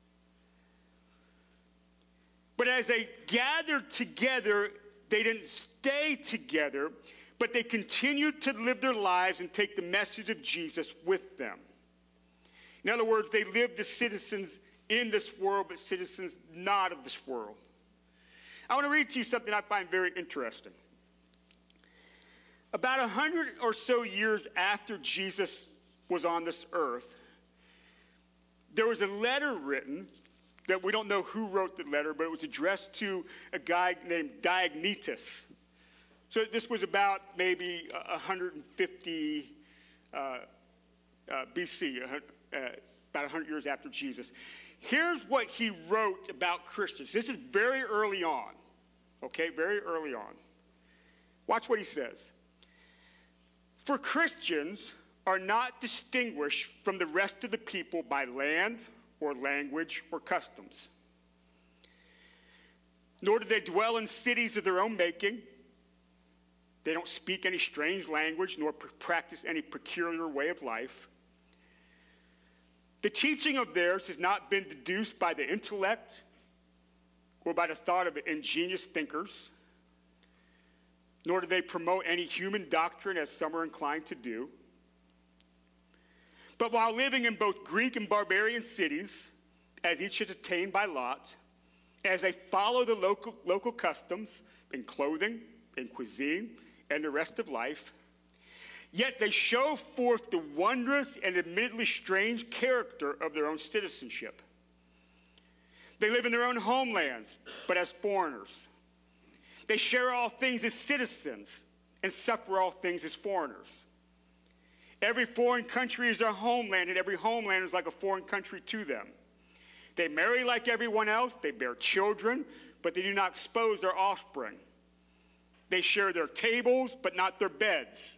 But as they gathered together, they didn't stay together, but they continued to live their lives and take the message of Jesus with them. In other words, they lived as citizens in this world, but citizens not of this world. I want to read to you something I find very interesting. About a hundred or so years after Jesus was on this earth, there was a letter written that we don't know who wrote the letter, but it was addressed to a guy named Diognetus. So this was about maybe one hundred fifty uh, uh, B C, uh, about one hundred years after Jesus. Here's what he wrote about Christians. This is very early on, okay, very early on. Watch what he says. For Christians are not distinguished from the rest of the people by land or language or customs. Nor do they dwell in cities of their own making. They don't speak any strange language nor practice any peculiar way of life. The teaching of theirs has not been deduced by the intellect or by the thought of ingenious thinkers, nor do they promote any human doctrine as some are inclined to do. But while living in both Greek and barbarian cities, as each is attained by lot, as they follow the local, local customs in clothing, in cuisine, and the rest of life, yet they show forth the wondrous and admittedly strange character of their own citizenship. They live in their own homelands, but as foreigners. They share all things as citizens and suffer all things as foreigners. Every foreign country is their homeland, and every homeland is like a foreign country to them. They marry like everyone else. They bear children, but they do not expose their offspring. They share their tables, but not their beds.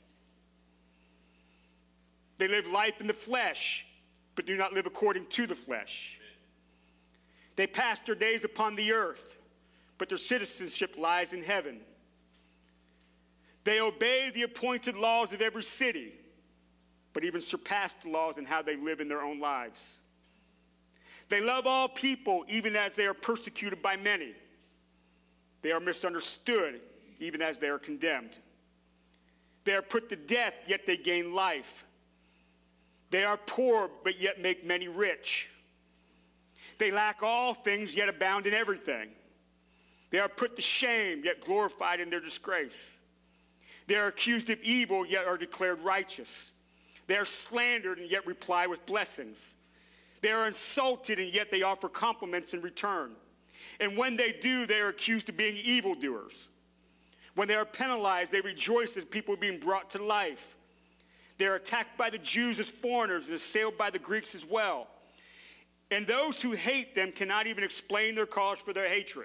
They live life in the flesh, but do not live according to the flesh. They pass their days upon the earth, but their citizenship lies in heaven. They obey the appointed laws of every city, but even surpass the laws in how they live in their own lives. They love all people, even as they are persecuted by many. They are misunderstood, even as they are condemned. They are put to death, yet they gain life. They are poor, but yet make many rich. They lack all things, yet abound in everything. They are put to shame, yet glorified in their disgrace. They are accused of evil, yet are declared righteous. They are slandered, and yet reply with blessings. They are insulted, and yet they offer compliments in return. And when they do, they are accused of being evildoers. When they are penalized, they rejoice at people being brought to life. They are attacked by the Jews as foreigners and assailed by the Greeks as well. And those who hate them cannot even explain their cause for their hatred.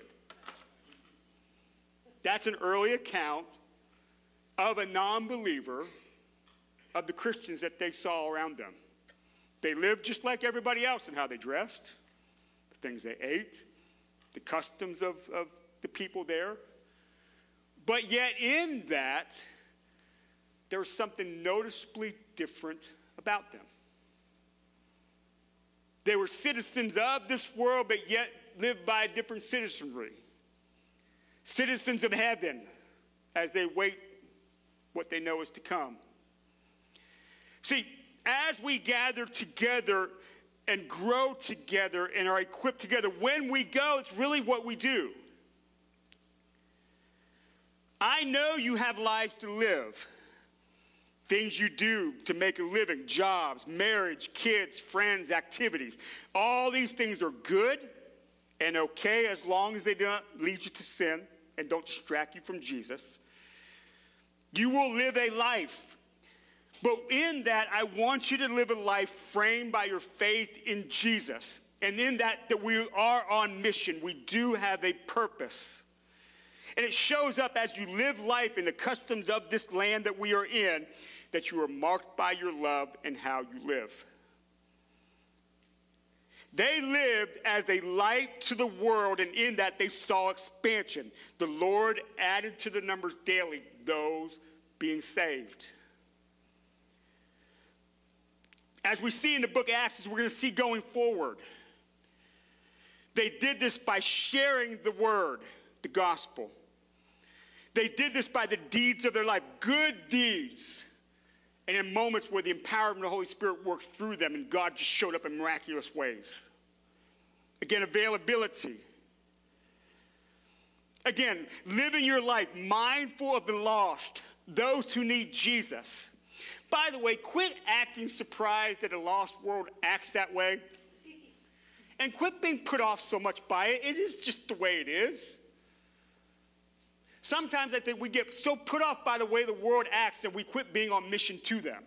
That's an early account of a non-believer of the Christians that they saw around them. They lived just like everybody else in how they dressed, the things they ate, the customs of, of the people there. But yet in that, there was something noticeably different about them. They were citizens of this world, but yet lived by a different citizenry. Citizens of heaven, as they wait what they know is to come. See, as we gather together and grow together and are equipped together, when we go, it's really what we do. I know you have lives to live, things you do to make a living, jobs, marriage, kids, friends, activities. All these things are good and okay as long as they do not lead you to sin and don't distract you from Jesus. You will live a life. But in that, I want you to live a life framed by your faith in Jesus. And in that, that we are on mission. We do have a purpose. And it shows up as you live life in the customs of this land that we are in, that you are marked by your love and how you live. They lived as a light to the world, and in that they saw expansion. The Lord added to the numbers daily those being saved. As we see in the book of Acts, we're going to see going forward. They did this by sharing the word, the gospel. They did this by the deeds of their life, good deeds. And in moments where the empowerment of the Holy Spirit worked through them and God just showed up in miraculous ways. Again, availability. Again, living your life mindful of the lost, those who need Jesus. By the way, quit acting surprised that a lost world acts that way. And quit being put off so much by it. It is just the way it is. Sometimes I think we get so put off by the way the world acts that we quit being on mission to them.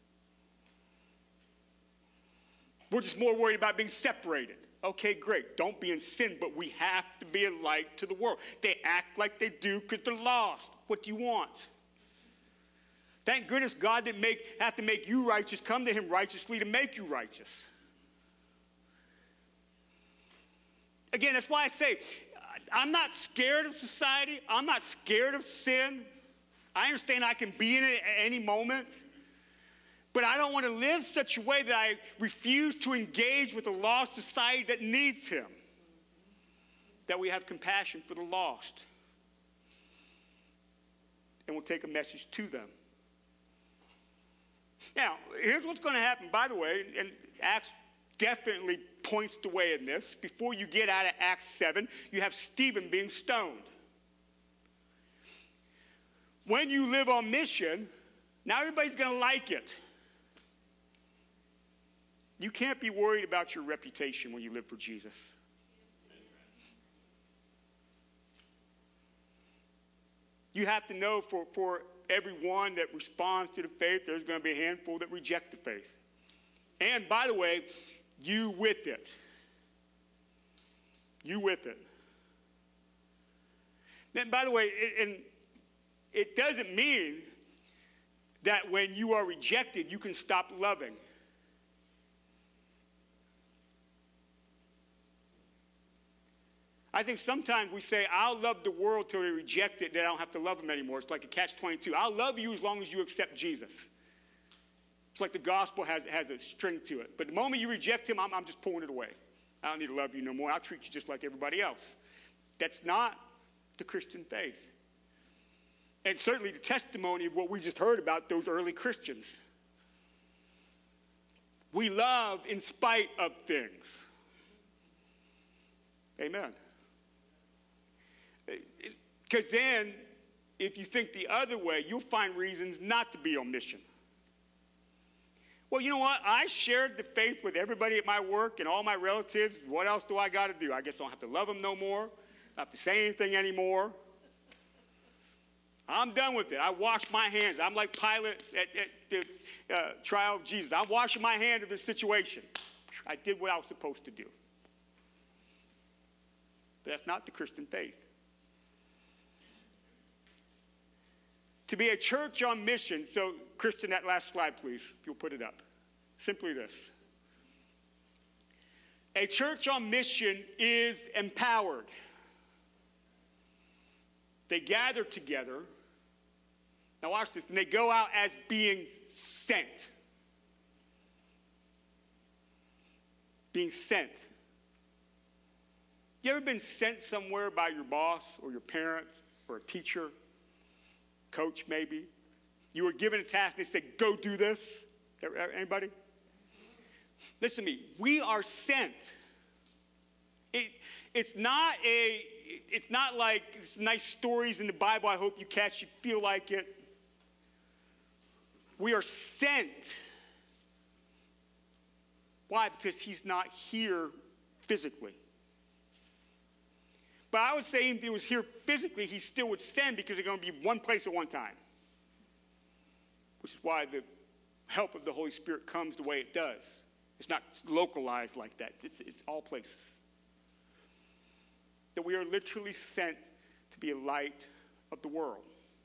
We're just more worried about being separated. Okay, great. Don't be in sin, but we have to be a light to the world. They act like they do because they're lost. What do you want? Thank goodness God didn't make, have to make you righteous, come to him righteously to make you righteous. Again, that's why I say, I'm not scared of society. I'm not scared of sin. I understand I can be in it at any moment. But I don't want to live such a way that I refuse to engage with a lost society that needs him. That we have compassion for the lost. And we'll take a message to them. Now, here's what's going to happen, by the way, and Acts definitely points the way in this. Before you get out of Acts seven, you have Stephen being stoned. When you live on mission, now everybody's going to like it. You can't be worried about your reputation when you live for Jesus. You have to know for, for everyone that responds to the faith, there's going to be a handful that reject the faith. And by the way, you with it. You with it. Then, by the way, it, and it doesn't mean that when you are rejected, you can stop loving. I think sometimes we say, I'll love the world till they reject it, then I don't have to love them anymore. It's like a catch twenty-two. I'll love you as long as you accept Jesus. It's like the gospel has, has a string to it. But the moment you reject him, I'm, I'm just pulling it away. I don't need to love you no more. I'll treat you just like everybody else. That's not the Christian faith. And certainly the testimony of what we just heard about those early Christians. We love in spite of things. Amen. Because then, if you think the other way, you'll find reasons not to be on mission. Well, you know what? I shared the faith with everybody at my work and all my relatives. What else do I got to do? I guess I don't have to love them no more. I don't have to say anything anymore. I'm done with it. I wash my hands. I'm like Pilate at, at the uh, trial of Jesus. I'm washing my hands of this situation. I did what I was supposed to do. But that's not the Christian faith. To be a church on mission, so Kristen, that last slide, please, if you'll put it up. Simply this. A church on mission is empowered. They gather together. Now watch this. And they go out as being sent. Being sent. You ever been sent somewhere by your boss or your parents or a teacher, coach maybe? You were given a task and they said, go do this. Anybody? Listen to me. We are sent. It, it's not a, it's not like it's nice stories in the Bible. I hope you catch, you feel like it. We are sent. Why? Because he's not here physically. But I would say if he was here physically, he still would send because they're going to be one place at one time. Which is why the help of the Holy Spirit comes the way it does. It's not localized like that. It's, it's all places. That we are literally sent to be a light of the world.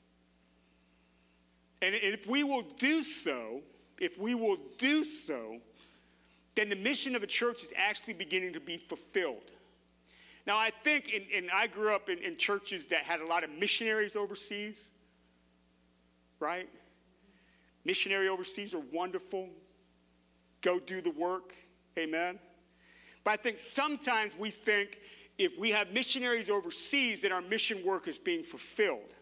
And if we will do so, if we will do so, then the mission of a church is actually beginning to be fulfilled. Now, I think, in, and I grew up in, in churches that had a lot of missionaries overseas, right? Missionary overseas are wonderful. Go do the work, amen? But I think sometimes we think if we have missionaries overseas, then our mission work is being fulfilled.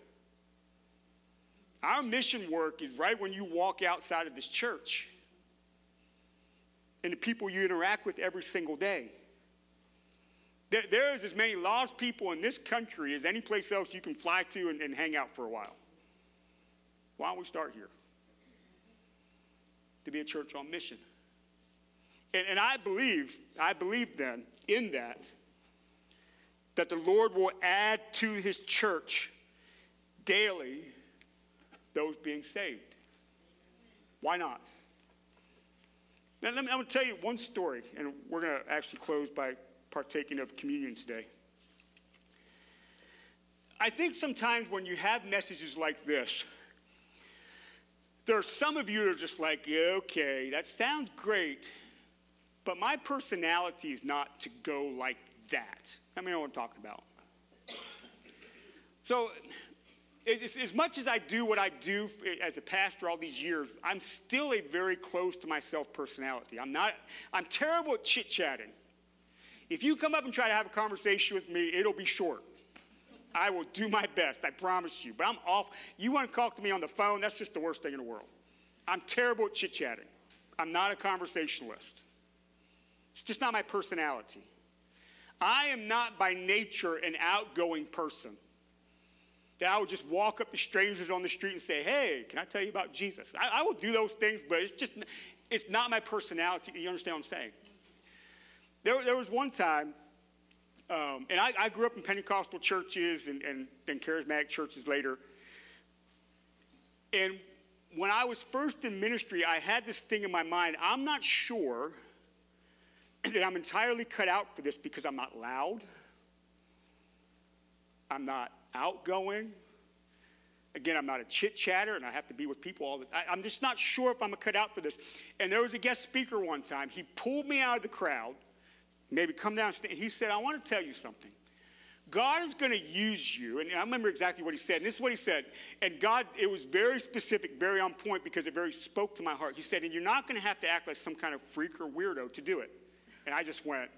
Our mission work is right when you walk outside of this church and the people you interact with every single day. There, there is as many lost people in this country as any place else you can fly to and, and hang out for a while. Why don't we start here? To be a church on mission. And, and I believe, I believe then in that, that the Lord will add to his church daily those being saved. Why not? Now, let me, I'm going to tell you one story, and we're going to actually close by partaking of communion today. I think sometimes when you have messages like this, there are some of you that are just like, yeah, okay, that sounds great, but my personality is not to go like that. I mean, I know what I'm talking about. So, As, as much as I do what I do as a pastor all these years, I'm still a very close to myself personality. I'm not, I'm terrible at chit-chatting. If you come up and try to have a conversation with me, it'll be short. I will do my best, I promise you. But I'm off. You want to talk to me on the phone, that's just the worst thing in the world. I'm terrible at chit-chatting. I'm not a conversationalist. It's just not my personality. I am not by nature an outgoing person. That I would just walk up to strangers on the street and say, hey, can I tell you about Jesus? I, I will do those things, but it's just, it's not my personality. You understand what I'm saying? There, there was one time, um, and I, I grew up in Pentecostal churches and, and then charismatic churches later. And when I was first in ministry, I had this thing in my mind. I'm not sure that I'm entirely cut out for this because I'm not loud. I'm not outgoing. Again, I'm not a chit-chatter, and I have to be with people all the time. I'm just not sure if I'm cut out for this. And there was a guest speaker one time. He pulled me out of the crowd, maybe come down, and he said, I want to tell you something. God is going to use you, and I remember exactly what he said, and this is what he said. And God, it was very specific, very on point, because it very spoke to my heart. He said, and you're not going to have to act like some kind of freak or weirdo to do it. And I just went,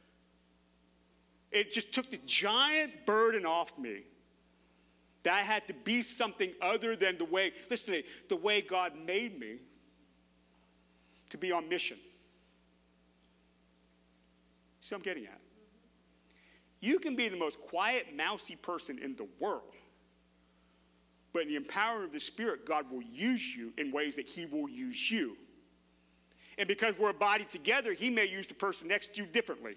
it just took the giant burden off me that I had to be something other than the way, listen to me, the way God made me to be on mission. See what I'm getting at? You can be the most quiet, mousy person in the world, but in the empowerment of the Spirit, God will use you in ways that he will use you. And because we're a body together, he may use the person next to you differently.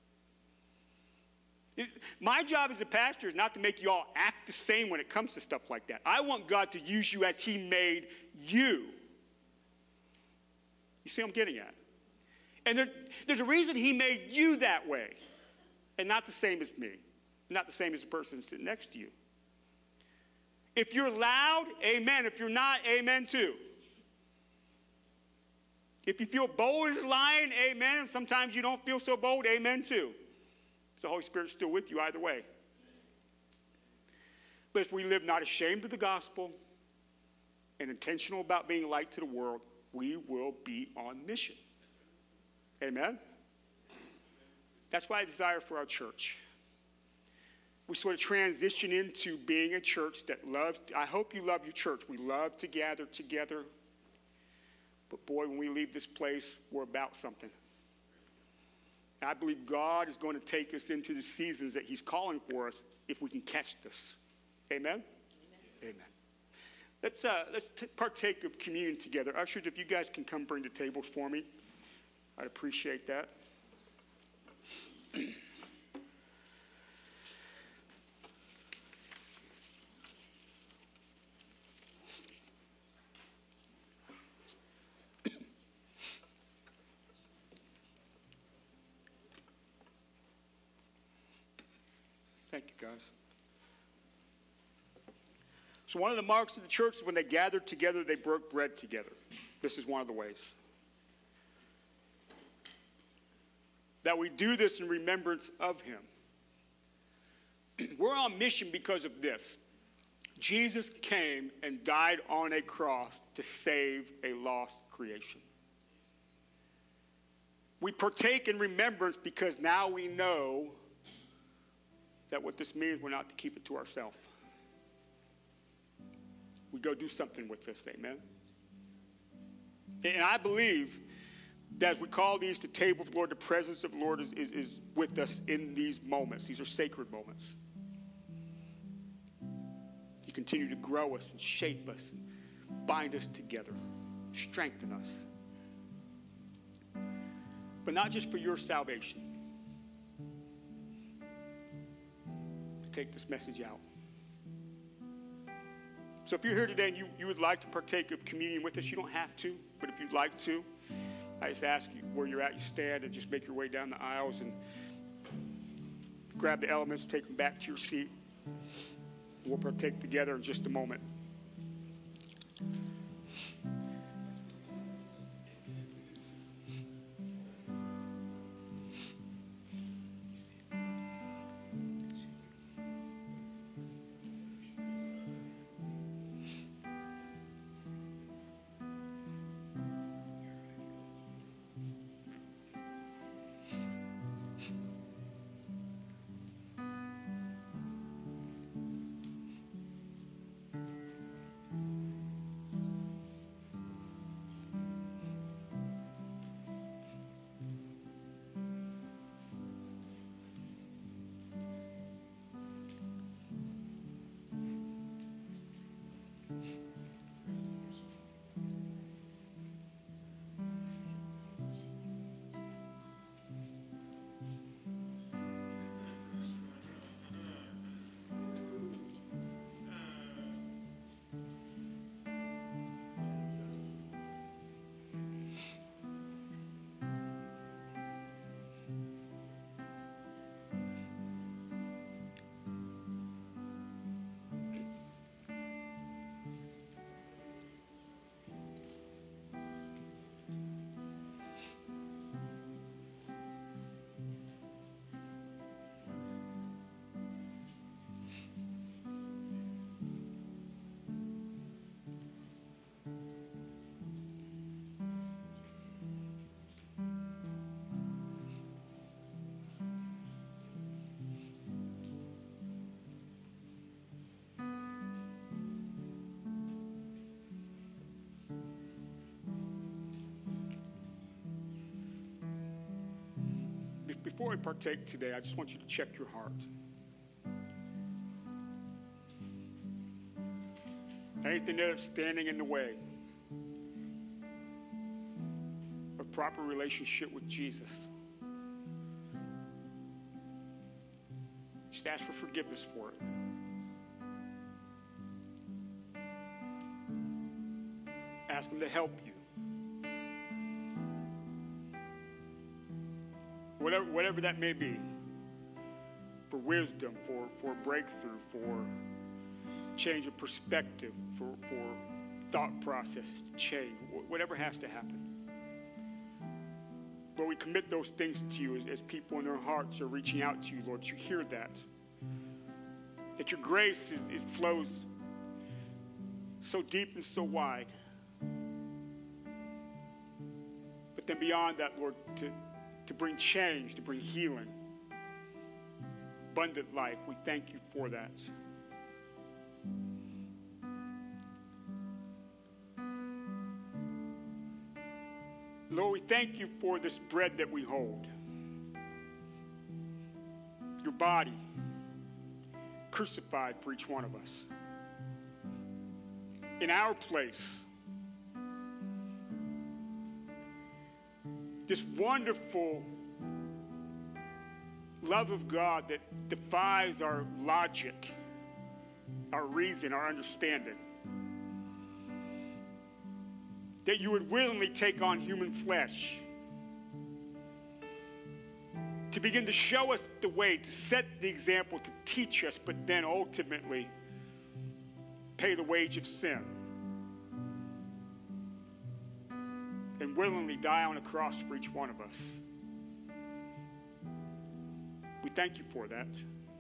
It, my job as a pastor is not to make you all act the same when it comes to stuff like that. I want God to use you as he made you. You see what I'm getting at? And there, there's a reason he made you that way, and not the same as me, not the same as the person sitting next to you. If you're loud, amen. If you're not, amen too. If you feel bold as a lion, amen. And sometimes you don't feel so bold, amen too. The Holy Spirit's still with you either way. But if we live not ashamed of the gospel and intentional about being light to the world, we will be on mission. Amen? That's why I desire for our church. We sort of transition into being a church that loves, I hope you love your church. We love to gather together. But boy, when we leave this place, we're about something. And I believe God is going to take us into the seasons that he's calling for us if we can catch this. Amen? Amen. Amen. Let's, uh, let's t- partake of communion together. Ushers, if you guys can come bring the tables for me, I'd appreciate that. Thank you, guys. So one of the marks of the church is when they gathered together, they broke bread together. This is one of the ways. That we do this in remembrance of him. We're on mission because of this. Jesus came and died on a cross to save a lost creation. We partake in remembrance because now we know that what this means, we're not to keep it to ourselves. We go do something with this, amen? And I believe that as we call these the table of the Lord, the presence of the Lord is, is, is with us in these moments. These are sacred moments. You continue to grow us and shape us and bind us together, strengthen us. But not just for your salvation. To take this message out. So if you're here today and you, you would like to partake of communion with us, you don't have to, but if you'd like to, I just ask you where you're at, you stand and just make your way down the aisles and grab the elements, take them back to your seat. We'll partake together in just a moment. Before we partake today, I just want you to check your heart. Anything that is standing in the way of proper relationship with Jesus, just ask for forgiveness for it. Ask him to help you. Whatever, whatever that may be, for wisdom, for, for breakthrough, for change of perspective, for, for thought process to change, whatever has to happen. Lord, we commit those things to you as, as people in their hearts are reaching out to you, Lord. You hear that. That your grace is, it flows so deep and so wide. But then beyond that, Lord, to to bring change, to bring healing, abundant life. We thank you for that. Lord, we thank you for this bread that we hold. Your body crucified for each one of us. In our place, this wonderful love of God that defies our logic, our reason, our understanding. That you would willingly take on human flesh to begin to show us the way, to set the example, to teach us, but then ultimately pay the wage of sin and willingly die on a cross for each one of us. We thank you for that.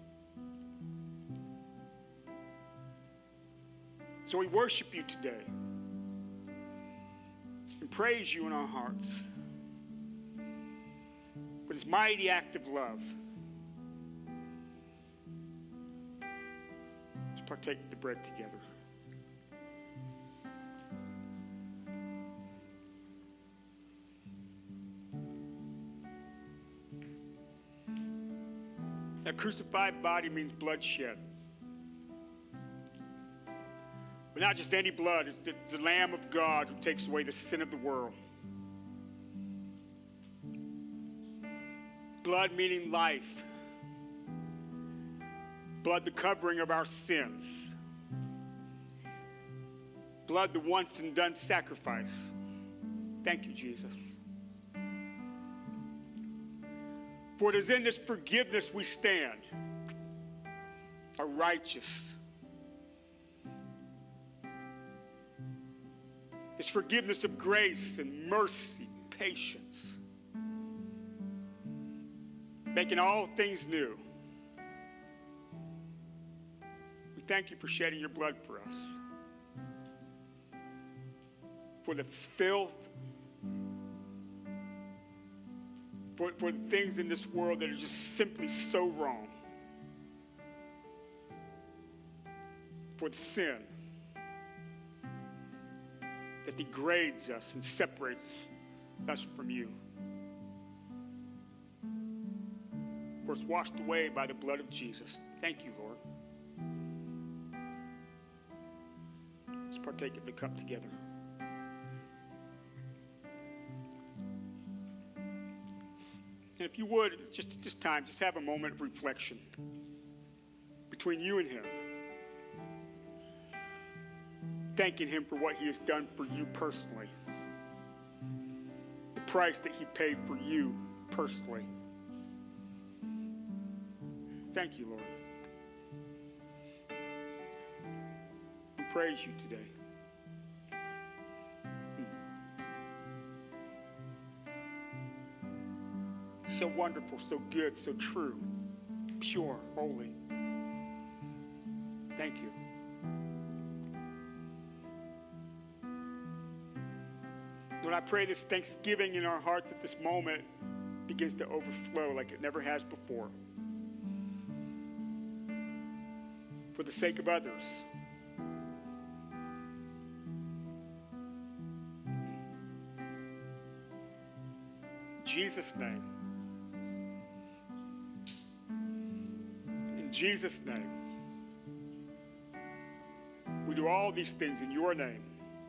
So we worship you today and praise you in our hearts for this mighty act of love. Let's partake of the bread together. A crucified body means bloodshed. But not just any blood, it's the, it's the Lamb of God who takes away the sin of the world. Blood meaning life. Blood the covering of our sins. Blood the once and done sacrifice. Thank you, Jesus. For it is in this forgiveness we stand, are righteous. It's forgiveness of grace and mercy, patience, making all things new. We thank you for shedding your blood for us, for the filth, For, for things in this world that are just simply so wrong. For the sin that degrades us and separates us from you. Of course, washed away by the blood of Jesus. Thank you, Lord. Let's partake of the cup together. And if you would, just at this time, just have a moment of reflection between you and him. Thanking him for what he has done for you personally. The price that he paid for you personally. Thank you, Lord. We praise you today. So wonderful, so good, so true, pure, holy. Thank you. Lord, I pray this thanksgiving in our hearts at this moment begins to overflow like it never has before. For the sake of others. In Jesus' name. In Jesus' name. We do all these things in your name.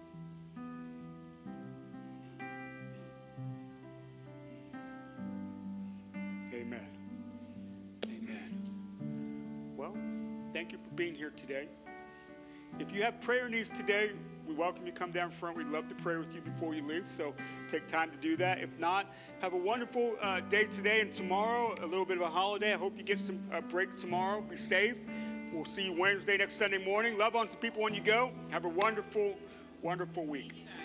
Amen. Amen. Well, thank you for being here today. If you have prayer needs today, we welcome you to come down front. We'd love to pray with you before you leave, so take time to do that. If not, have a wonderful uh, day today and tomorrow, a little bit of a holiday. I hope you get some uh, break tomorrow. Be safe. We'll see you Wednesday, next Sunday morning. Love on some people when you go. Have a wonderful, wonderful week.